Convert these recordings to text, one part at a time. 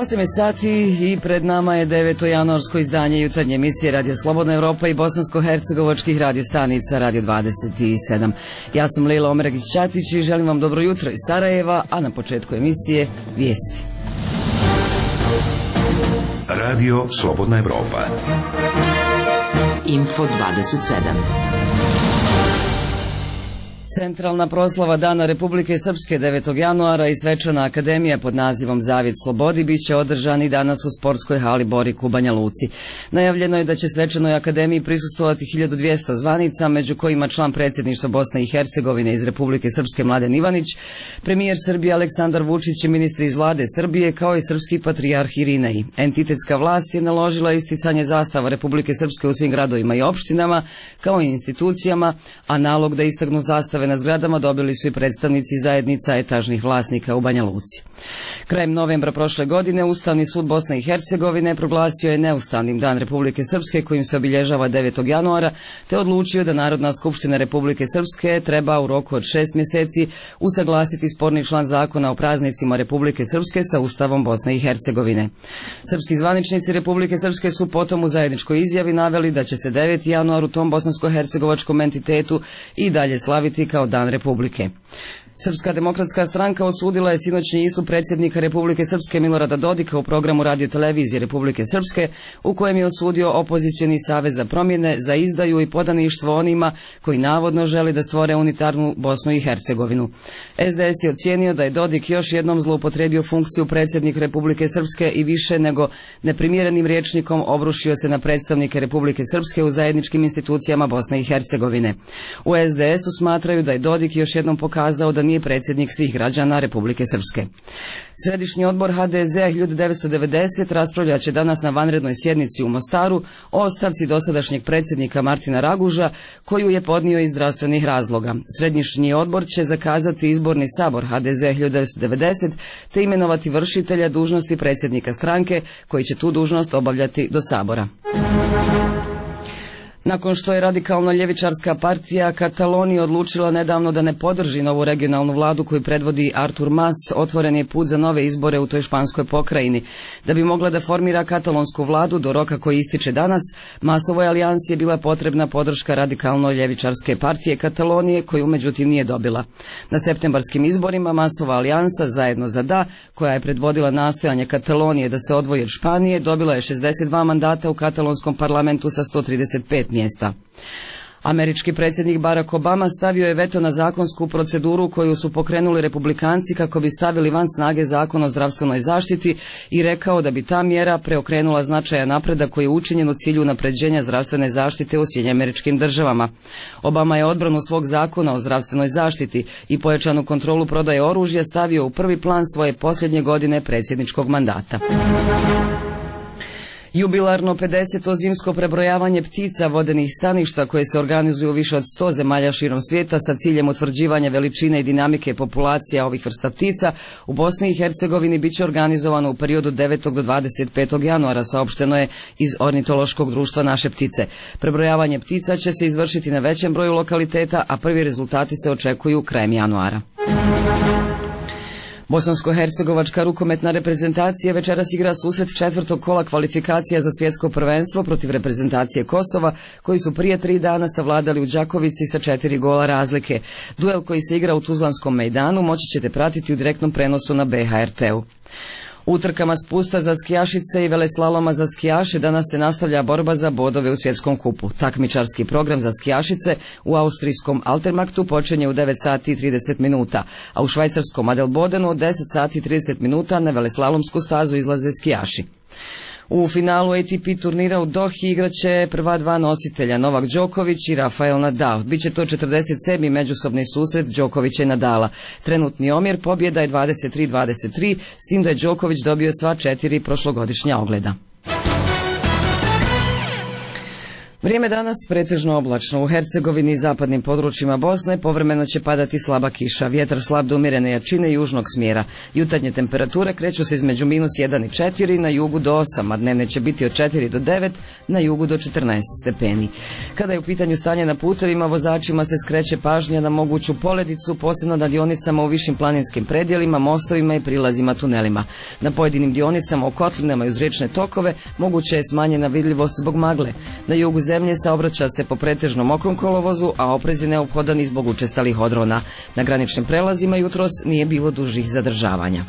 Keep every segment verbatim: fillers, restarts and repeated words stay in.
osam je sati i pred nama je deveto januarsko izdanje jutarnje emisije Radio Slobodna Evropa i bosansko-hercegovačkih radiostanica Radio dvadeset sedam. Ja sam Lejla Omeragić-Ćatić i želim vam dobro jutro iz Sarajeva, a na početku emisije vijesti. Radio Slobodna Evropa. Info dvadeset sedam. Centralna proslava Dana Republike Srpske devetog januara i svečana akademija pod nazivom Zavjet slobodi biće održani danas u sportskoj hali Borik u Banja Luci. Najavljeno je da će svečanoj akademiji prisustvovati hiljadu dvjesto zvanica, među kojima član predsjedništva Bosne i Hercegovine iz Republike Srpske Mladen Ivanić, premijer Srbije Aleksandar Vučić i ministri iz vlade Srbije, kao i srpski patrijarh Irinej. Entitetska vlast je naložila isticanje zastava Republike Srpske u svim gradovima i opštinama, kao i institucijama, a nalog da istaknu zastave na zgradama dobili su i predstavnici zajednica etažnih vlasnika u Banja Luci. Krajem novembra prošle godine Ustavni sud Bosne i Hercegovine proglasio je neustavnim Dan Republike Srpske, kojim se obilježava devetog januara, te odlučio da Narodna skupština Republike Srpske treba u roku od šest mjeseci usaglasiti sporni član zakona o praznicima Republike Srpske sa Ustavom Bosne i Hercegovine. Srpski zvaničnici Republike Srpske su potom u zajedničkoj izjavi naveli da će se deveti januar u tom bosansko-hercegovačkom entitetu i dalje slaviti kao Dan Republike. Srpska demokratska stranka osudila je sinoćni istup predsjednika Republike Srpske Milorada Dodika u programu radiotelevizije Republike Srpske, u kojem je osudio opozicioni savez za promjene za izdaju i podaništvo onima koji navodno želi da stvore unitarnu Bosnu i Hercegovinu. S D S je ocijenio da je Dodik još jednom zloupotrebio funkciju predsjednika Republike Srpske i više nego neprimjerenim rječnikom obrušio se na predstavnike Republike Srpske u zajedničkim institucijama Bosne i Hercegovine. U S D S-u smatraju da je Dodik još jednom pokazao da nije predsjednik svih građana Republike Srpske. Središnji odbor H D Z-a hiljadu devetsto devedeset raspravljat će danas na vanrednoj sjednici u Mostaru o ostavci dosadašnjeg predsjednika Martina Raguža, koju je podnio iz zdravstvenih razloga. Središnji odbor će zakazati izborni sabor H D Z hiljadu devetsto devedeset te imenovati vršitelja dužnosti predsjednika stranke, koji će tu dužnost obavljati do sabora. Nakon što je radikalno ljevičarska partija Katalonije odlučila nedavno da ne podrži novu regionalnu vladu koju predvodi Artur Mas, otvoren je put za nove izbore u toj španskoj pokrajini. Da bi mogla da formira katalonsku vladu do roka koji ističe danas, Masovoj alijansi je bila potrebna podrška radikalno ljevičarske partije Katalonije, koju međutim nije dobila. Na septembarskim izborima Masova alijansa Zajedno za da, koja je predvodila nastojanje Katalonije da se odvoji od Španije, dobila je šezdeset dva mandata u katalonskom parlamentu sa sto trideset pet mjesta. Američki predsjednik Barack Obama stavio je veto na zakonsku proceduru koju su pokrenuli republikanci kako bi stavili van snage zakon o zdravstvenoj zaštiti i rekao da bi ta mjera preokrenula značajan napredak koji je učinjen u cilju unapređenja zdravstvene zaštite u Sjedinjenim Američkim Državama. Obama je odbranu svog zakona o zdravstvenoj zaštiti i pojačanu kontrolu prodaje oružja stavio u prvi plan svoje posljednje godine predsjedničkog mandata. Jubilarno pedeseto zimsko prebrojavanje ptica vodenih staništa koje se organizuju u više od sto zemalja širom svijeta sa ciljem utvrđivanja veličine i dinamike populacija ovih vrsta ptica u Bosni i Hercegovini bit će organizovano u periodu devetog do dvadeset petog januara, saopšteno je iz Ornitološkog društva Naše ptice. Prebrojavanje ptica će se izvršiti na većem broju lokaliteta, a prvi rezultati se očekuju krajem januara. Bosansko-hercegovačka rukometna reprezentacija večeras igra susret četvrtog kola kvalifikacija za svjetsko prvenstvo protiv reprezentacije Kosova, koji su prije tri dana savladali u Đakovici sa četiri gola razlike. Duel koji se igra u Tuzlanskom mejdanu moći ćete pratiti u direktnom prenosu na B H R T-u. U trkama spusta za skijašice i veleslaloma za skijaše danas se nastavlja borba za bodove u svjetskom kupu. Takmičarski program za skijašice u austrijskom Altermaktu počinje u devet sati i trideset minuta, a u švajcarskom Adelbodenu od deset sati i trideset minuta na veleslalomsku stazu izlaze skijaši. U finalu A T P turnira u Dohi igraće prva dva nositelja, Novak Đoković i Rafael Nadal. Biće to četrdeset sedmi međusobni susret Đokovića i Nadala. Trenutni omjer pobjeda je dvadeset tri dvadeset tri, s tim da je Đoković dobio sva četiri prošlogodišnja ogleda. Vrijeme danas pretežno oblačno. U Hercegovini i zapadnim područjima Bosne povremeno će padati slaba kiša. Vjetar slab do umjerene jačine južnog smjera. Jutarnje temperature kreću se između minus jedan i četiri, na jugu do osam, a dnevne će biti od četiri do devet, na jugu do četrnaest stepeni. Kada je u pitanju stanje na putevima, vozačima se skreće pažnja na moguću poledicu, posebno na dionicama u višim planinskim predjelima, mostovima i prilazima tunelima. Na pojedinim dionicama u kotlinama i uz riječne tokove moguće je smanjena vidljivost zbog magle. Na jugu zemlje saobraća se po pretežno mokrom kolovozu, a oprez je neophodan i zbog učestalih odrona. Na graničnim prelazima jutros nije bilo dužih zadržavanja.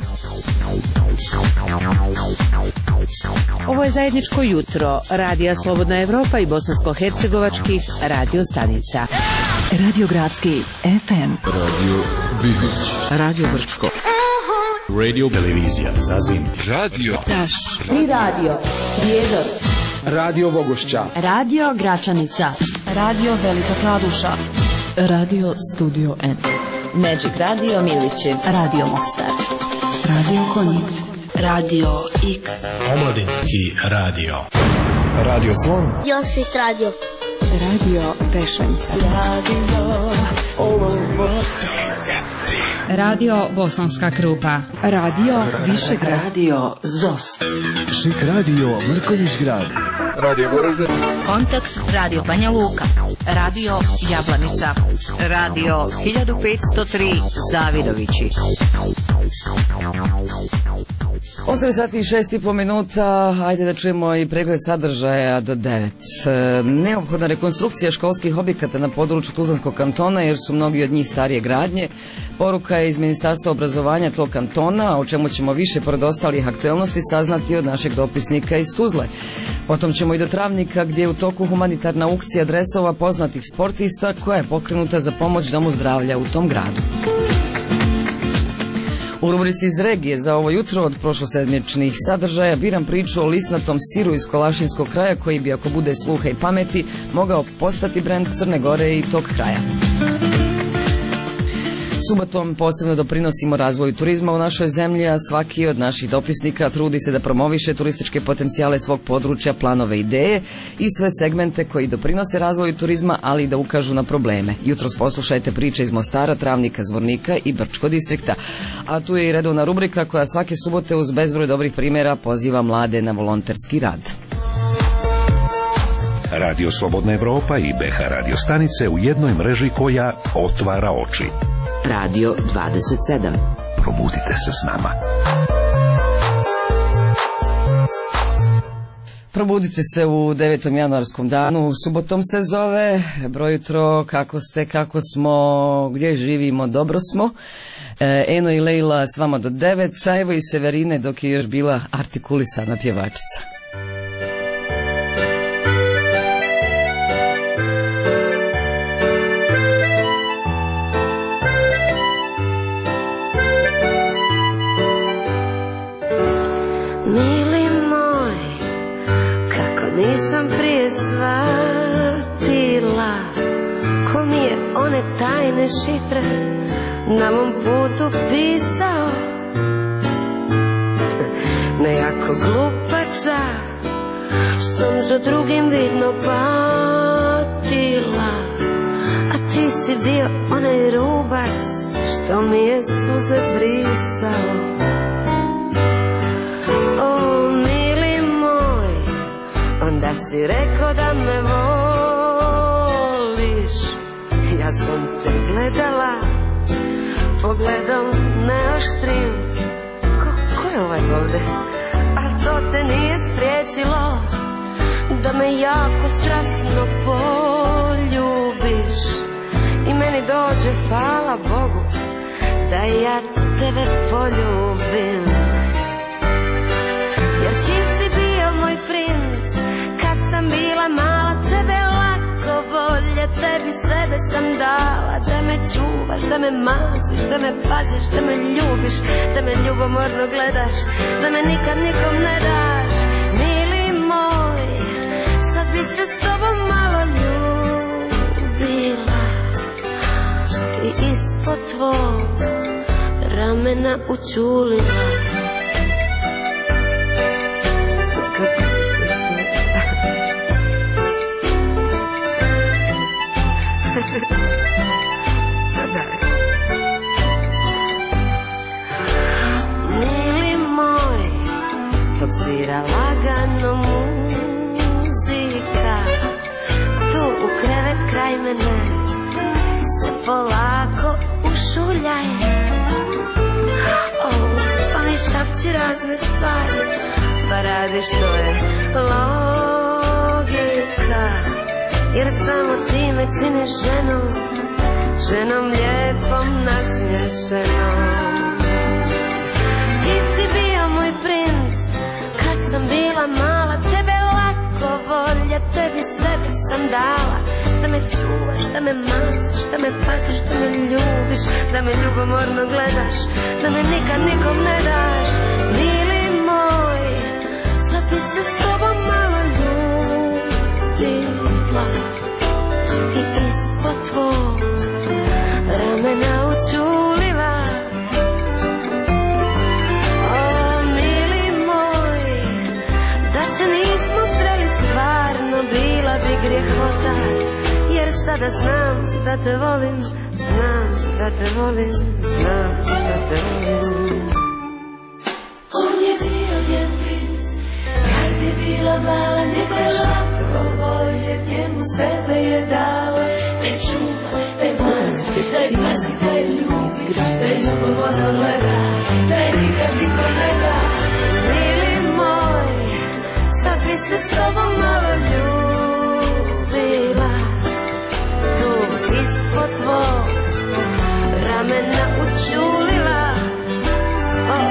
Ovo je zajedničko jutro Radija Slobodna Evropa i bosansko-hercegovačkih radio stanica. Radio Gradski F M, Radio Bihoć, Radio Brčko, Radio Televizija Zazim, Radio Taš, Tri radio, Prijedor, Radio Vogošća, Radio Gračanica, Radio Velika Kladuša, Radio Studio N, Magic Radio Milići, Radio Mostar, Radio Konjic, Radio X, Omladinski radio, Radio Slon, Josvit Radio, Radio Tešanj, Radio Radio Bosanska Krupa, Radio Višegrad, Radio Zos, Šik Radio Mrkonjić Grad, Radio Goražde, Kontakt Radio Banja Luka, Radio Jablanica, Radio hiljadu petsto tri Zavidovići. osam sati i šest i po minuta, ajde da čujemo i pregled sadržaja do devet. E, neophodna rekonstrukcija školskih objekata na području Tuzlanskog kantona jer su mnogi od njih starije gradnje. Poruka je iz Ministarstva obrazovanja tog kantona, o čemu ćemo više pored ostalih aktualnosti saznati od našeg dopisnika iz Tuzle. Potom ćemo i do Travnika gdje je u toku humanitarna aukcija dresova poznatih sportista koja je pokrenuta za pomoć Domu zdravlja u tom gradu. U rubrici iz regije za ovo jutro od prošlosedmičnih sadržaja biram priču o lisnatom siru iz Kolašinskog kraja koji bi, ako bude sluha i pameti, mogao postati brend Crne Gore i tog kraja. Subotom posebno doprinosimo razvoju turizma u našoj zemlji, a svaki od naših dopisnika trudi se da promoviše turističke potencijale svog područja, planove, ideje i sve segmente koji doprinose razvoju turizma, ali i da ukažu na probleme. Jutros poslušajte priče iz Mostara, Travnika, Zvornika i Brčko distrikta. A tu je i redovna rubrika koja svake subote uz bezbroj dobrih primjera poziva mlade na volonterski rad. Radio Slobodna Evropa i B H radio stanice u jednoj mreži koja otvara oči. Radio dvadeset sedam. Probudite se s nama. Probudite se u devetom januarskom danu, subotom se zove, broj jutro, kako ste, kako smo, gdje živimo, dobro smo. E, Eno i Lejla s vama do devet, a evo i Severine dok je još bila artikulisana pjevačica. mili moj, kako nisam prije shvatila ko mi je one tajne šifre na mom putu pisao. Ne jako glupača, što m za drugim vidno patila, a ti si bio onaj rubac što mi je suze brisao. Onda si rekao da me voliš, ja sam te gledala pogledom neoštrim. Ko, ko je ovaj ovdje? A to te nije spriječilo da me jako strasno poljubiš. I meni dođe, hvala Bogu, da ja tebe poljubim. Jer ti si bio moj princ kad sam bila mala, tebe lako volje, tebi sebe sam dala. Da me čuvaš, da me maziš, da me paziš, da me ljubiš, da me ljubomorno gledaš, da me nikad nikom ne daš. Mili moj, sad bi se s tobom malo ljubila i ispod tvog ramena učulila. ramene se polako ušuljaje. Oh, pa mi šapći razne stvari, pa radi što je logika, jer samo ti me činiš ženom, ženom lijepom nasmiješenom. Ti si bio moj princ kad sam bila mala, tebe lako volje, tebi sebe sam dala, da me čuvaš, da me maziš, da me paziš, da me ljubiš, da me ljubomorno gledaš, da me nikad nikom ne daš. Mili moj, sad bi se s tobom malo ljubila i ispod tvog ramena učulila. O, mili moj, da se nismo sreli stvarno bila bi grjehota, jer sada znam da te volim, znam da te volim, znam da te volim. On je bio njen princ, kad je bila mala, njega žlatko volje, njemu sebe je dala, da je čuva, da je mazi, da je pazi, da je ljubi, da je ljubomorno gleda, da je nikad niko ne da. Mili moj, sad bi se s tobom malo ljubila, tu ispod tvog ramena učulila. Oh.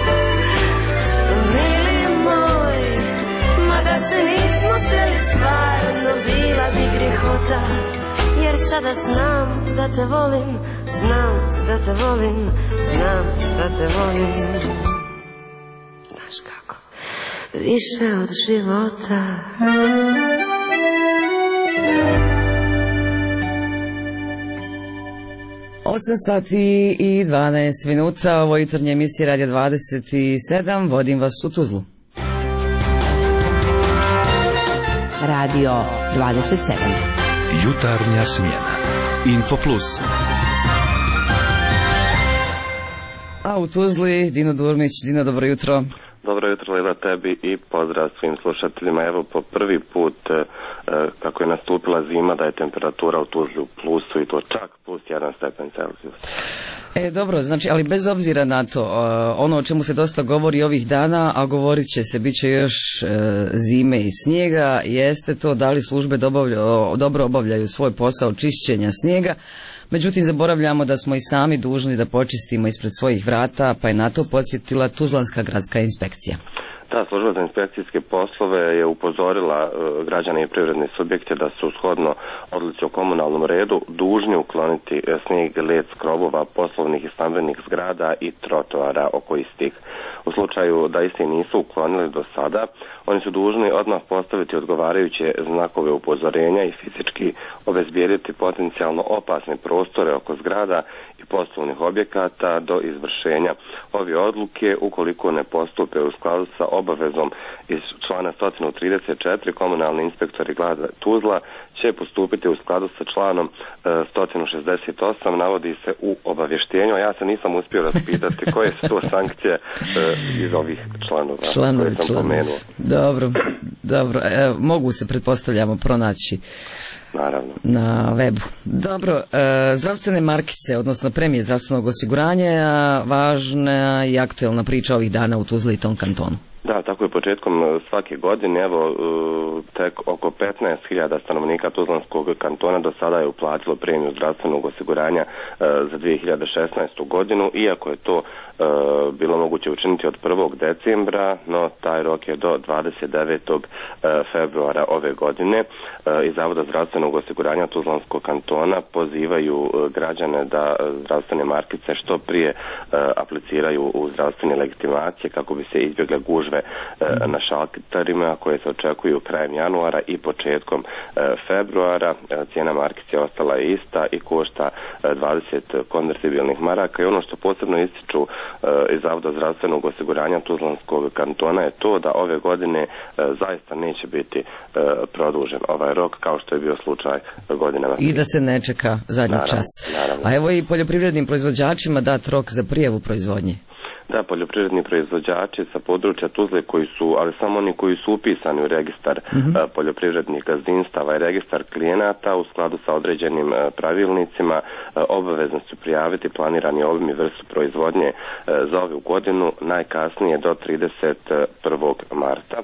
Mili moj, ma da se nismo sreli stvarno bila bi grjehota, jer sada znam da te volim, znam da te volim, znam da te volim. Znaš kako, više od života. osam sati i dvanaest minuta, ovo jutarnje emisije Radio dvadeset sedam, vodim vas u Tuzlu. Radio dvadeset sedam. Jutarnja smjena. Info Plus. A u Tuzli, Dino Durmić. Dino, dobro jutro. Dobro jutro, Lila, tebi i pozdrav svim slušateljima. Evo, po prvi put e, kako je nastupila zima, da je temperatura u Tuzli u plusu i to čak plus jedan stepen Celzijus. E, dobro, znači, ali bez obzira na to, ono o čemu se dosta govori ovih dana, a govorit će se, bit će još e, zime i snijega, jeste to da li službe dobavlja, dobro obavljaju svoj posao čišćenja snijega. Međutim, zaboravljamo da smo i sami dužni da počistimo ispred svojih vrata, pa je na to podsjetila Tuzlanska gradska inspekcija. Ta služba za inspekcijske poslove je upozorila e, građane i privredne subjekte da su shodno odluci o komunalnom redu dužni ukloniti e, snijeg i led s krovova poslovnih i stambenih zgrada i trotoara oko istih. U slučaju da isti nisu uklonili do sada, oni su dužni odmah postaviti odgovarajuće znakove upozorenja i fizički obezbijediti potencijalno opasne prostore oko zgrada i poslovnih objekata do izvršenja ove odluke. Ukoliko ne postupe u skladu sa obavezom iz člana sto trideset četiri, komunalni inspektori grada Tuzla će postupiti u skladu sa članom sto šezdeset osam, navodi se u obavještenju, a ja se nisam uspio raspitati koje su to sankcije iz ovih članova članovi, koje sam članovi. pomenuo. Dobro, dobro, e, mogu se, pretpostavljamo, pronaći Naravno. na webu. Dobro, e, zdravstvene markice, odnosno premije zdravstvenog osiguranja, važna i aktuelna priča ovih dana u Tuzli i tom kantonu. Da, tako je početkom svake godine, evo, tek oko petnaest hiljada stanovnika Tuzlanskog kantona do sada je uplatilo premiju zdravstvenog osiguranja za dvije hiljade šesnaestu godinu, iako je to bilo moguće učiniti od prvog decembra, no taj rok je do dvadeset devetog februara ove godine. Iz Zavoda zdravstvenog osiguranja Tuzlanskog kantona pozivaju građane da zdravstvene markice što prije apliciraju u zdravstvene legitimacije kako bi se izbjegle gužve na šalterima koje se očekuju krajem januara i početkom februara. Cijena markice ostala je ista i košta dvadeset konvertibilnih maraka i ono što posebno ističu iz Zavoda zdravstvenog osiguranja Tuzlanskog kantona je to da ove godine zaista neće biti produžen ovaj rok kao što je bio slučaj godinama. I da se ne čeka zadnji naravno, čas. Naravno. A evo i poljoprivrednim proizvođačima dat rok za prijavu proizvodnje. Da, poljoprivredni proizvođači sa područja Tuzle koji su, ali samo oni koji su upisani u registar mm-hmm. poljoprivrednih gazdinstava i registar klijenata u skladu sa određenim pravilnicima obavezni su prijaviti planirani obim i vrstu proizvodnje za ovu godinu najkasnije do trideset prvog marta.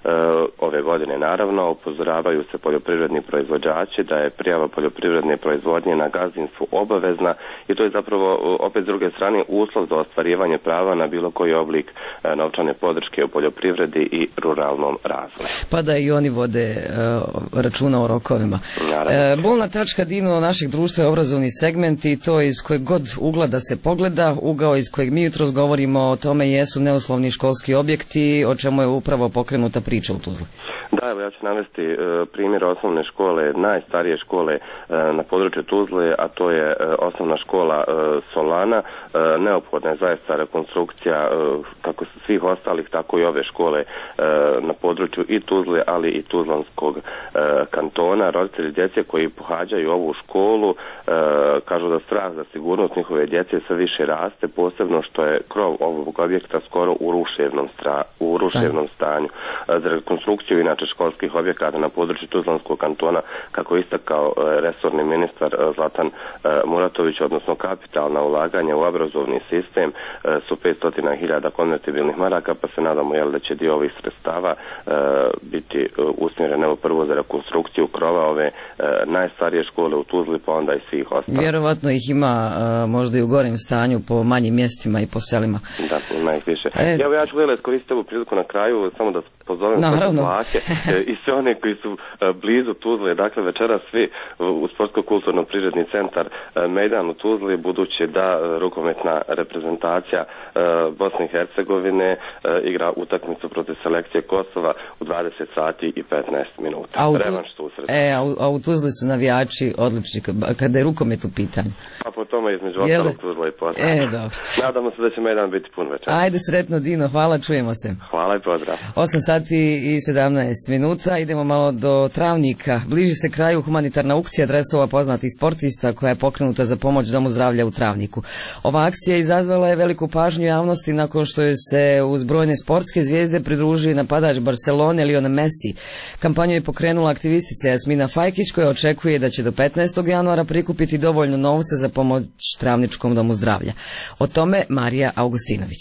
Ove godine naravno upozoravaju se poljoprivredni proizvođači da je prijava poljoprivredne proizvodnje na gazdinstvu obavezna i to je zapravo opet s druge strane uslov za ostvarivanje prava na bilo koji oblik novčane podrške u poljoprivredi i ruralnom razvoju. Pa da i oni vode uh, računa o rokovima. Uh, bolna tačka Dino našeg društva je obrazovni segment i to iz kojeg god ugla da se pogleda, ugao iz kojeg mi jutros govorimo o tome jesu neuslovni školski objekti, o čemu je upravo pokrenuta priča u Tuzli. Da, evo ja ću navesti e, primjer osnovne škole, najstarije škole e, na području Tuzle, a to je e, osnovna škola e, Solana. E, neophodna je zaista rekonstrukcija e, kako svih ostalih, tako i ove škole e, na području i Tuzle, ali i Tuzlanskog e, kantona. Roditelji djece koji pohađaju ovu školu e, kažu da strah za sigurnost njihove djece sve više raste, posebno što je krov ovog objekta skoro u ruševnom, stra, u ruševnom stanju. E, za rekonstrukciju inače školskih objekata na području Tuzlanskog kantona, kako je istakao resorni ministar Zlatan Muratović, odnosno kapitalna ulaganja u obrazovni sistem su petsto hiljada konvertibilnih maraka, pa se nadamo jel, da će dio ovih sredstava uh, biti uh, usmjeren evo prvo za rekonstrukciju krova ove uh, najstarije škole u Tuzli, pa onda i svih ostalih. Vjerovatno ih ima uh, možda i u gorem stanju po manjim mjestima i po selima. Da, ima ih više. E... Evo ja ću gledati iskoristiti ovu priliku na kraju, samo da pozovem vlake i sve one koji su uh, blizu Tuzle, dakle večera svi u Sportsko-kulturno-prirodni centar uh, Mejdan u Tuzli, budući da uh, rukometna reprezentacija uh, Bosne i Hercegovine uh, igra utakmicu protiv selekcije Kosova u dvadeset sati i petnaest minuta. A u, Revanš susret. E, a, u, a u Tuzli su navijači odlični kada je rukomet u pitanju. Pa po tome između ostalog Tuzla i Posla. E, dobro. Nadamo se da će Mejdan biti pun večer. Ajde sretno Dino, hvala, čujemo se. Hvala i pozdrav. osam sati i sedamnaest minuta, idemo malo do Travnika. Bliži se kraju humanitarna aukcija dresova poznatih sportista koja je pokrenuta za pomoć Domu zdravlja u Travniku. Ova akcija izazvala je veliku pažnju javnosti nakon što je se uz brojne sportske zvijezde pridružio napadač Barcelone Lionel Messi. Kampanju je pokrenula aktivistica Jasmina Fajkić koja očekuje da će do petnaestog januara prikupiti dovoljno novca za pomoć Travničkom domu zdravlja. O tome Marija Augustinović.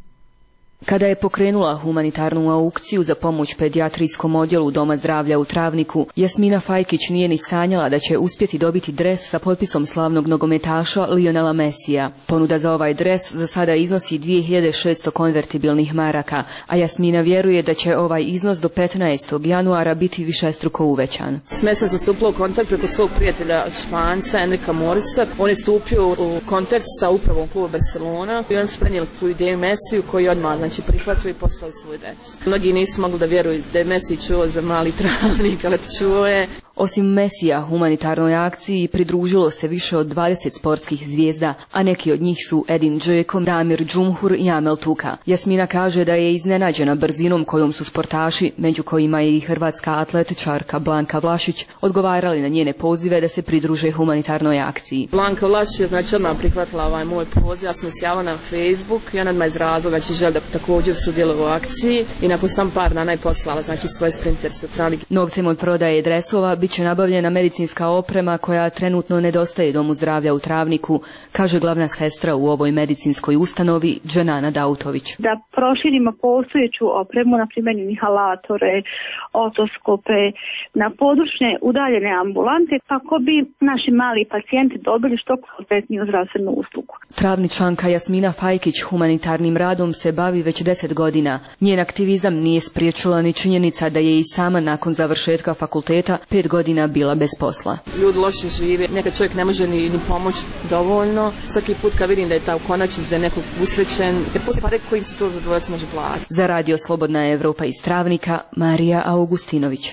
Kada je pokrenula humanitarnu aukciju za pomoć pedijatrijskom odjelu Doma zdravlja u Travniku, Jasmina Fajkić nije ni sanjala da će uspjeti dobiti dres sa potpisom slavnog nogometaša Lionela Messija. Ponuda za ovaj dres za sada iznosi dvije hiljade šesto konvertibilnih maraka, a Jasmina vjeruje da će ovaj iznos do petnaestog januara biti višestruko uvećan. S Messijem sam stupila u kontakt preko svog prijatelja Španca, Enrika Morisa. On je stupio u kontakt sa upravom kluba Barcelona i on su prenijeli tu ideju Messiju koji odmah znači prihvatili i poslali svoj dres. Mnogi nisu mogli da vjeruju da je Messi čuo za mali Travnik, ali čuo je. Osim Messija humanitarnoj akciji pridružilo se više od dvadeset sportskih zvijezda, a neki od njih su Edin Džeko, Damir Džumhur i Amel Tuka. Jasmina kaže da je iznenađena brzinom kojom su sportaši, među kojima je i hrvatska atletičarka Blanka Vlašić, odgovarali na njene pozive da se pridruže humanitarnoj akciji. Blanka Vlašić je znači odmah prihvatila ovaj moj poziv, ja sam se javila na Facebook i ona odmah izrazila da će želi da također sudjeluje u akciji i nakon sam par dana je poslala znači svoje sprinterse u Travnik. Novcem od prodaje dresova bit će nabavljena medicinska oprema koja trenutno nedostaje Domu zdravlja u Travniku, kaže glavna sestra u ovoj medicinskoj ustanovi Dženana Dautović. Da proširimo postojeću opremu, na primjer inhalatore, otoskope, na područne udaljene ambulante kako bi naši mali pacijenti dobili što kvalitetniju zdravstvenu uslugu. Travničanka Jasmina Fajkić humanitarnim radom se bavi već deset godina. Njen aktivizam nije spriječila ni činjenica da je i sama nakon završetka fakulteta pet godina bila bez posla. Ljudi loše žive, nekad čovjek ne može ni, ni pomoći dovoljno. Svaki put kad vidim da je ta u konačnici za nekog usrećen, jer poslije pare kojim se to zadovoljstvo može platiti. Za Radio Slobodna Evropa iz Travnika, Marija Augustinović.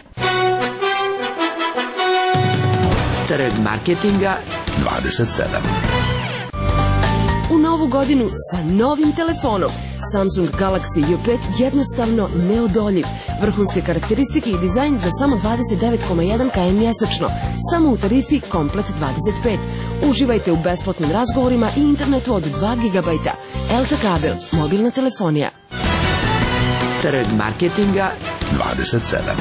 Trg marketinga dvadeset sedam. U novu godinu sa novim telefonom. Samsung Galaxy U pet jednostavno neodoljiv. Vrhunske karakteristike i dizajn za samo dvadeset devet zarez jedan kilometara mjesečno, samo u tarifi Komplet dvadeset pet. Uživajte u besplatnim razgovorima i internetu od dva gigabajta. Elta kabel, mobilna telefonija. Trg marketinga dvadeset sedam.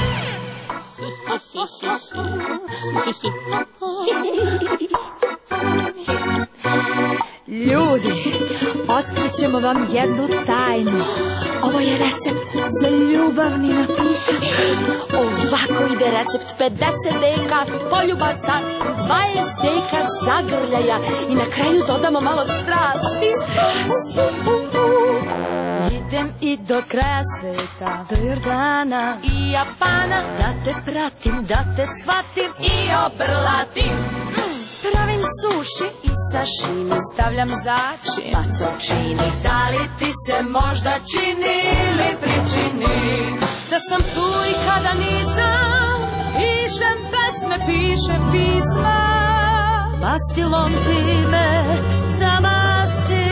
Ljudi, otkrićemo vam jednu tajnu. Ovo je recept za ljubavni napitak. Ovako ide recept pedeset deka poljubaca, dvadeset deka zagrljaja i na kraju dodamo malo strasti. Strasti. Idem i do kraja sveta, do Jordana i Japana, da te pratim, da te shvatim i obrlatim. Pravim suši i sašimi, stavljam začin, bacam čini. Da li ti se možda čini ili pričini da sam tu i kada nisam? Pišem pesme, pišem pisma, pastilom ti me zamasti.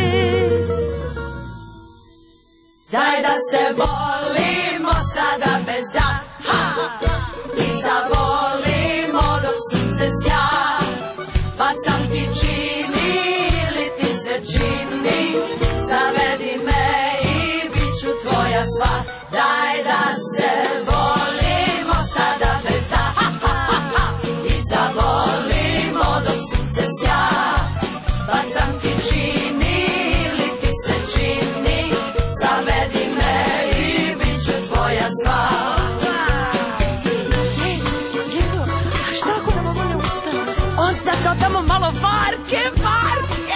Daj da se volimo sada bez da, ha! I zavolimo dok sunce sja. Bacam ti čini ili ti se čini, zavedi me i bit ću tvoja sva. Daj da se volimo sada bez da, ha, ha, ha, ha. I zavolimo dok sunce sja. Bacam ti čini ili ti se čini, zavedi me i bit ću tvoja sva. Onda dodamo malo varke, varke.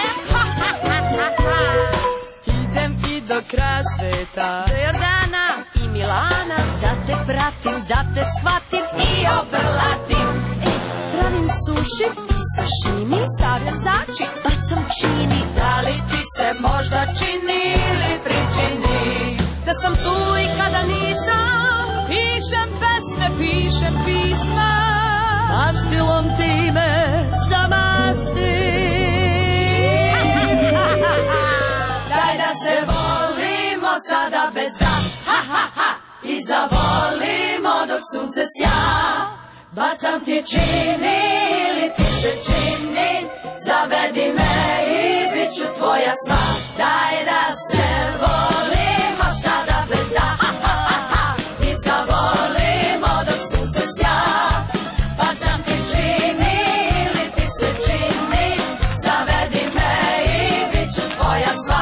Idem i do kraja sveta, do Jordana i Milana, da te pratim, da te shvatim i obrlatim. E, pravim suši i sašimi, stavljam začin, bacam čini. Da li ti se možda čini ili pričini da sam tu i kada nisam? Pišem pesme, pišem pisma, pastilom ti me zamasti. Daj da se volimo sada bez da, ha, ha, ha. I zavolimo dok sunce sja. Bacam ti čini ili ti se čini, zavedi me i bit ću tvoja sva. Daj da se volimo sada bez da, ha, ha, ha, ha. I zavolimo dok sunce sja. Bacam ti čini ili ti se čini, zavedi me i bit ću tvoja sva.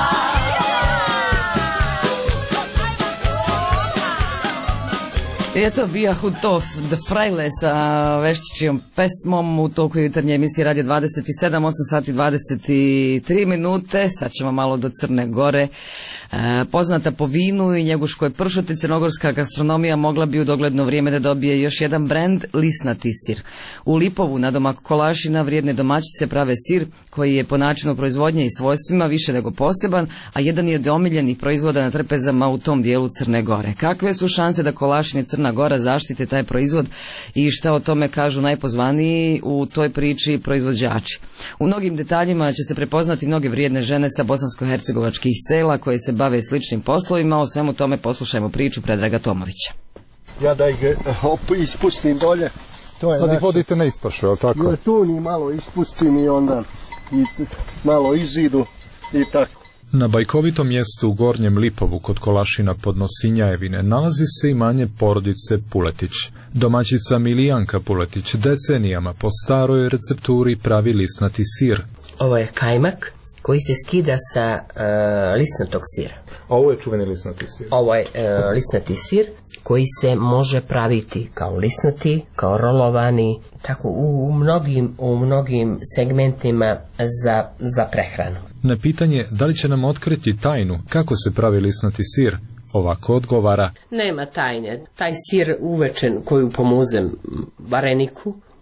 Eto bija Hutov The Frajle sa Veščićijom pesmom u toku jutarnje emisije Radio dvadeset sedam, osam sati dvadeset tri minute. Sad ćemo malo do Crne Gore. E, poznata po vinu i njeguškoj pršuti, crnogorska gastronomija mogla bi u dogledno vrijeme da dobije još jedan brend, lisnati sir. U Lipovu, nadomak Kolašina, vrijedne domaćice prave sir koji je po načinu proizvodnje i svojstvima više nego poseban, a jedan je od omiljenih proizvoda na trpezama u tom dijelu Crne Gore. Kakve su šanse da Kolašin i Crna Gora zaštite taj proizvod i šta o tome kažu najpozvaniji u toj priči proizvođači? U mnogim detaljima će se prepoznati mnoge vrijedne žene sa bosansko-hercegovačkih sela koje se bave sličnim poslovima. O svemu tome poslušajmo priču Predraga Tomovića. Ja da ih op, ispustim dolje. To je sad ih vodite na ispašu, je li tako? I tu ni malo ispustim i onda i malo izidu i tako. Na bajkovitom mjestu u Gornjem Lipovu kod Kolašina pod Nosinjajevine nalazi se imanje porodice Puletić. Domaćica Milijanka Puletić decenijama po staroj recepturi pravi lisnati sir. Ovo je kajmak koji se skida sa uh, lisnatog sira. Ovo je čuveni lisnati sir. Ovo je uh, lisnati sir koji se može praviti kao lisnati, kao rolovani, tako u, u, mnogim, u mnogim segmentima za, za prehranu. Na pitanje da li će nam otkriti tajnu kako se pravi lisnati sir, ovako odgovara: nema tajne. Taj sir uvečen koju pomuzem vareniku,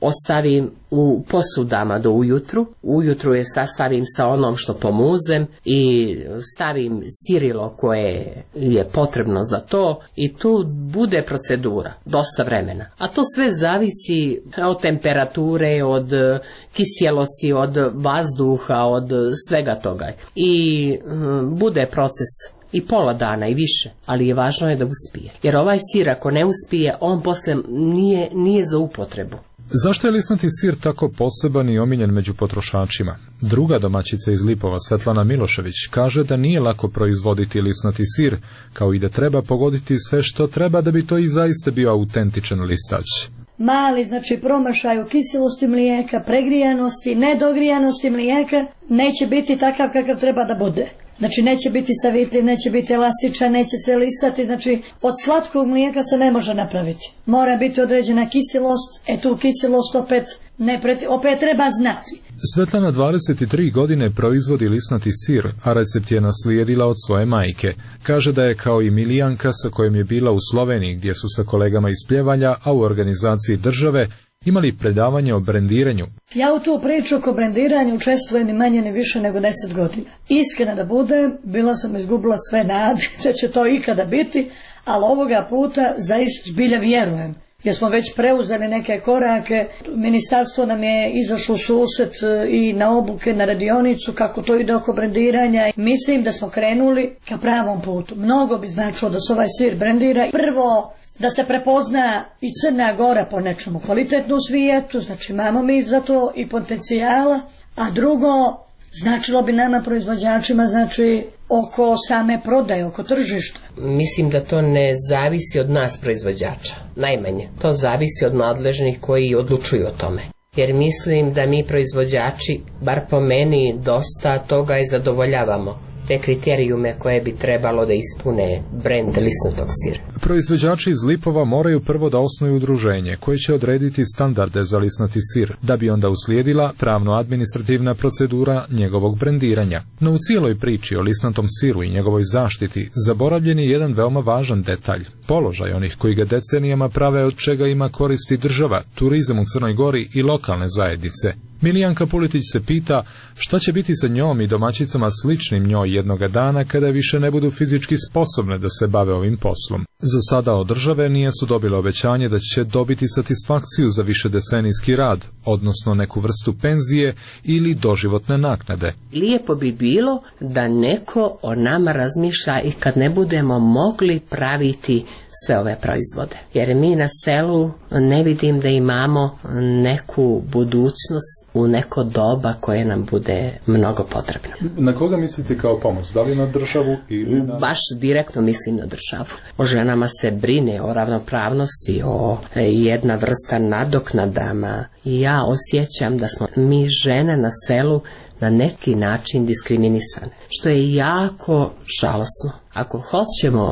ostavim u posudama do ujutru. Ujutru je sastavim sa onom što pomuzem i stavim sirilo koje je potrebno za to i tu bude procedura, dosta vremena. A to sve zavisi od temperature, od kisjelosti, od vazduha, od svega toga. I um, bude proces i pola dana i više, ali je važno je da uspije. Jer ovaj sir ako ne uspije, on posle nije, nije za upotrebu. Zašto je lisnati sir tako poseban i omiljen među potrošačima? Druga domaćica iz Lipova, Svetlana Milošević, kaže da nije lako proizvoditi lisnati sir, kao i da treba pogoditi sve što treba da bi to i zaista bio autentičan listač. Mali, znači promašaj u kiselosti mlijeka, pregrijanosti, nedogrijanosti mlijeka, neće biti takav kakav treba da bude. Znači neće biti savitljiv, neće biti elastičan, neće se listati, znači od slatkog mlijeka se ne može napraviti. Mora biti određena kiselost, e tu kiselost opet, ne preti, opet treba znati. Svetlana dvadeset tri godine proizvodi lisnati sir, a recept je naslijedila od svoje majke. Kaže da je kao i Milijanka sa kojom je bila u Sloveniji gdje su sa kolegama iz Pljevalja, a u organizaciji države, imali predavanje o brendiranju. Ja u tu priču oko brendiranju učestvujem ni manje ni više nego deset godina. Iskreno da budem, bila sam izgubila sve nade da će to ikada biti, ali ovoga puta zaista zbilja vjerujem. Jer smo već preuzeli neke korake, ministarstvo nam je izašlo u susret i na obuke, na radionicu, kako to ide oko brendiranja. Mislim da smo krenuli ka pravom putu. Mnogo bi značilo da se ovaj sir brendira. Prvo, da se prepozna i Crna Gora po nečemu kvalitetnu u svijetu, znači imamo mi za to i potencijala, a drugo, značilo bi nama proizvođačima, znači oko same prodaje, oko tržišta. Mislim da to ne zavisi od nas proizvođača, najmanje. To zavisi od nadležnih koji odlučuju o tome. Jer mislim da mi proizvođači, bar po meni, dosta toga i zadovoljavamo. Te kriterijume koje bi trebalo da ispune brend lisnatog sira. Proizvođači iz Lipova moraju prvo da osnuju udruženje koje će odrediti standarde za lisnati sir, da bi onda uslijedila pravno-administrativna procedura njegovog brendiranja. No u cijeloj priči o lisnatom siru i njegovoj zaštiti zaboravljen je jedan veoma važan detalj. Položaj onih koji ga decenijama prave, od čega ima koristi država, turizam u Crnoj Gori i lokalne zajednice. Milijanka Puletić se pita šta će biti sa njom i domaćicama sličnim njoj jednoga dana kada više ne budu fizički sposobne da se bave ovim poslom. Za sada od države nije su dobile obećanje da će dobiti satisfakciju za višedecenijski rad, odnosno neku vrstu penzije ili doživotne naknade. Lijepo bi bilo da neko o nama razmišlja i kad ne budemo mogli praviti sve ove proizvode. Jer mi na selu ne vidim da imamo neku budućnost u neko doba koje nam bude mnogo potrebno. Na koga mislite kao pomoć? Da li na državu ili na... Baš direktno mislim na državu. O ženama se brine, o ravnopravnosti, o jedna vrsta nadoknadama. I ja osjećam da smo mi žene na selu na neki način diskriminisane, što je jako žalosno. Ako hoćemo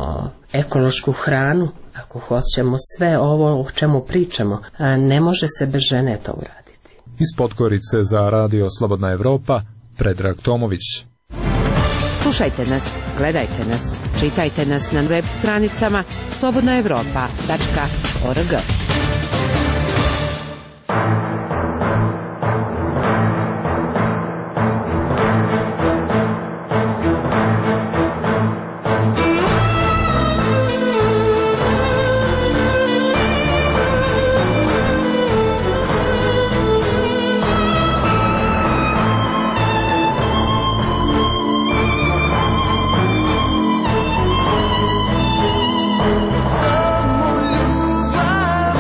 ekološku hranu, ako hoćemo sve ovo o čemu pričamo, ne može se bez žene to uraditi. Iz Podgorice za Radio Slobodna Evropa, Predrag Tomović. Slušajte nas, gledajte nas, čitajte nas na web stranicama slobodna evropa tačka org. Ljubav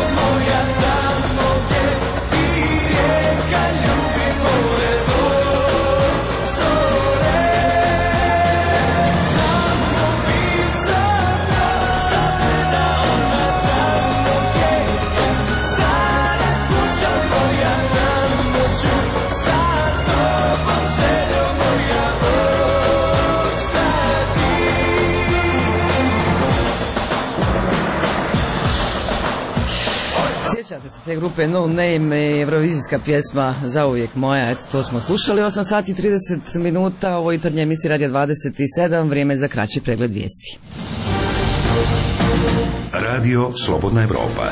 Sjećate se te grupe No Name, evrovizijska pjesma Zauvijek moja, eto to smo slušali. Osam sati i trideset minuta, ovo jutarnje emisije Radija dvadeset sedam, vrijeme za kraći pregled vijesti. Radio Slobodna Evropa.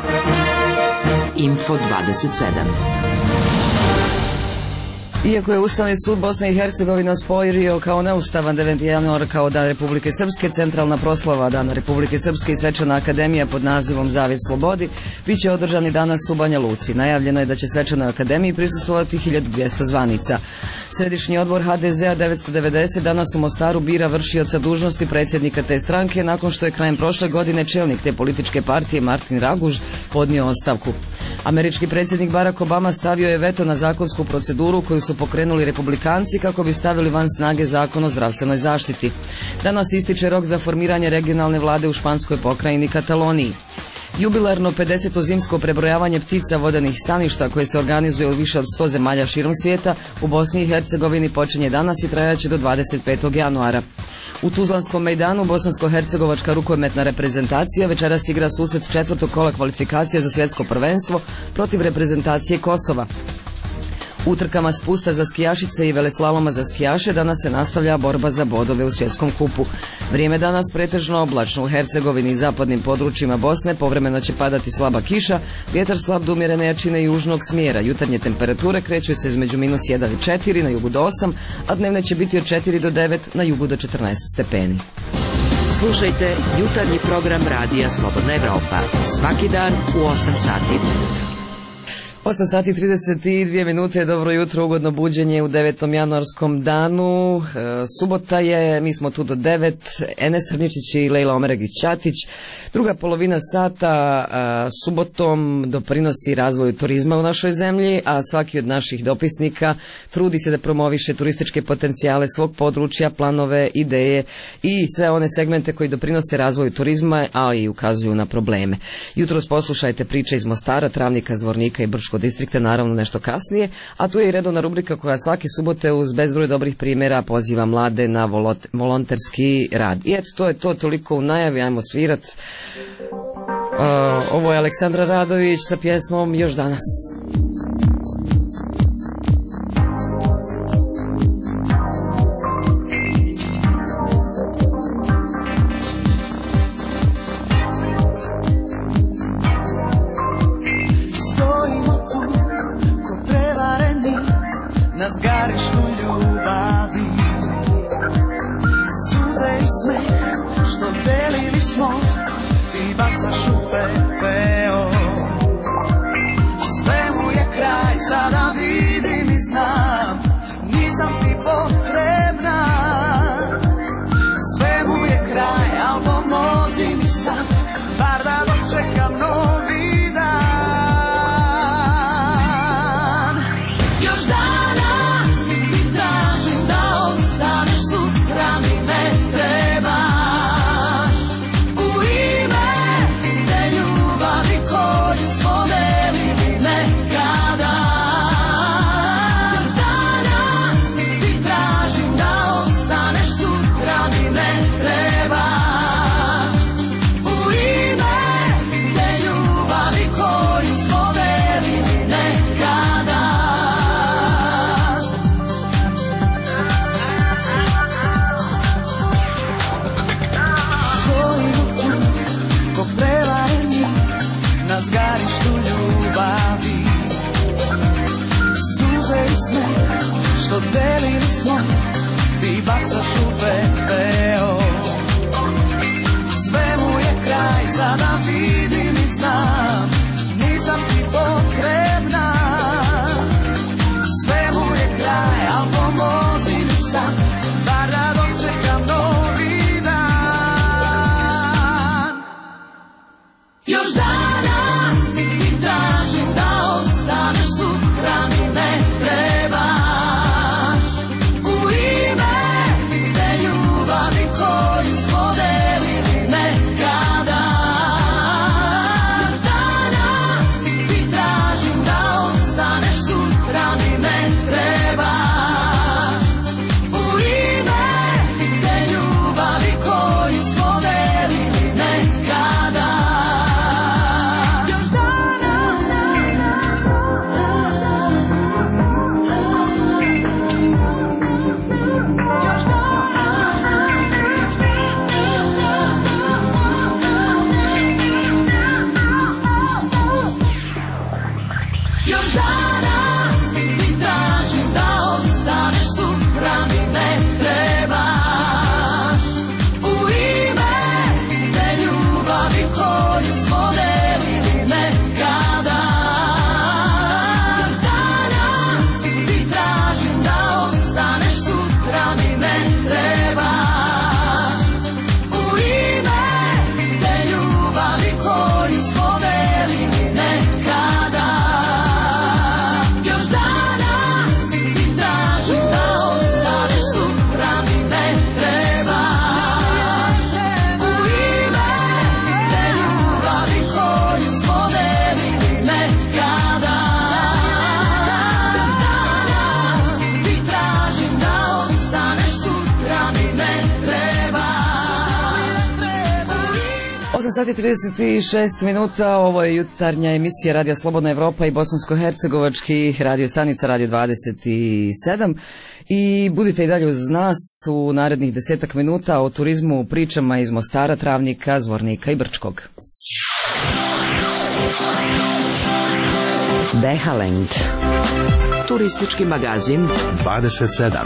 Info dvadeset sedam. Iako je Ustavni sud Bosne i Hercegovine osporio kao neustavan deveti januar kao Dan Republike Srpske, centralna proslava Dana Republike Srpske i svečana akademija pod nazivom Zavjet slobodi biće održani danas u Banja Luci. Najavljeno je da će svečanoj akademiji prisustvovati hiljadu dvjesto zvanica. Središnji odbor ha de zea devetsto devedeset danas u Mostaru bira vršioca dužnosti predsjednika te stranke nakon što je krajem prošle godine čelnik te političke partije Martin Raguž podnio ostavku. Američki predsjednik Barack Obama stavio je veto na zakonsku proceduru koju su pokrenuli republikanci kako bi stavili van snage zakon o zdravstvenoj zaštiti. Danas ističe rok za formiranje regionalne vlade u španskoj pokrajini Kataloniji. Jubilarno pedeseto zimsko prebrojavanje ptica vodenih staništa koje se organizuje u više od sto zemalja širom svijeta u Bosni i Hercegovini počinje danas i trajaće do dvadeset petog januara. U Tuzlanskom mejdanu bosansko-hercegovačka rukometna reprezentacija večeras igra susret četvrtog kola kvalifikacija za svjetsko prvenstvo protiv reprezentacije Kosova. U trkama spusta za skijašice i veleslaloma za skijaše danas se nastavlja borba za bodove u svjetskom kupu. Vrijeme danas pretežno oblačno u Hercegovini i zapadnim područjima Bosne, povremeno će padati slaba kiša, vjetar slab do umjerene jačine južnog smjera. Jutarnje temperature kreću se između minus jedan i četiri, na jugu do osam, a dnevne će biti od četiri do devet, na jugu do četrnaest stepeni. Slušajte jutarnji program Radija Slobodna Evropa svaki dan u osam sati. osam sati i trideset dvije minute, dobro jutro, ugodno buđenje u devetom januarskom danu. E, subota je, mi smo tu do devet, Enes Hrničić i Lejla Omeregić-Ćatić. Druga polovina sata a, subotom doprinosi razvoju turizma u našoj zemlji, a svaki od naših dopisnika trudi se da promoviše turističke potencijale svog područja, planove, ideje i sve one segmente koji doprinose razvoju turizma, ali i ukazuju na probleme. Jutros poslušajte priče iz Mostara, Travnika, Zvornika i Brčkog distrikta, naravno nešto kasnije, a tu je i redovna rubrika koja svake subote uz bezbroj dobrih primjera poziva mlade na volonterski rad. I eto, to je to, toliko u najavi, ajmo svirat. Uh, ovo je Aleksandra Radović sa pjesmom Još danas. Na zgarištu ljubavi, suze i smeh što delili smo, ti bacaš u pepeo. Svemu je kraj. osam sati i trideset šest minuta, ovo je jutarnja emisija Radio Slobodna Evropa i bosansko-hercegovački radio stanica Radio dvadeset sedam i budite i dalje uz nas u narednih desetak minuta o turizmu, pričama iz Mostara, Travnika, Zvornika i Brčkog. Behaland. Turistički magazin dvadeset sedam.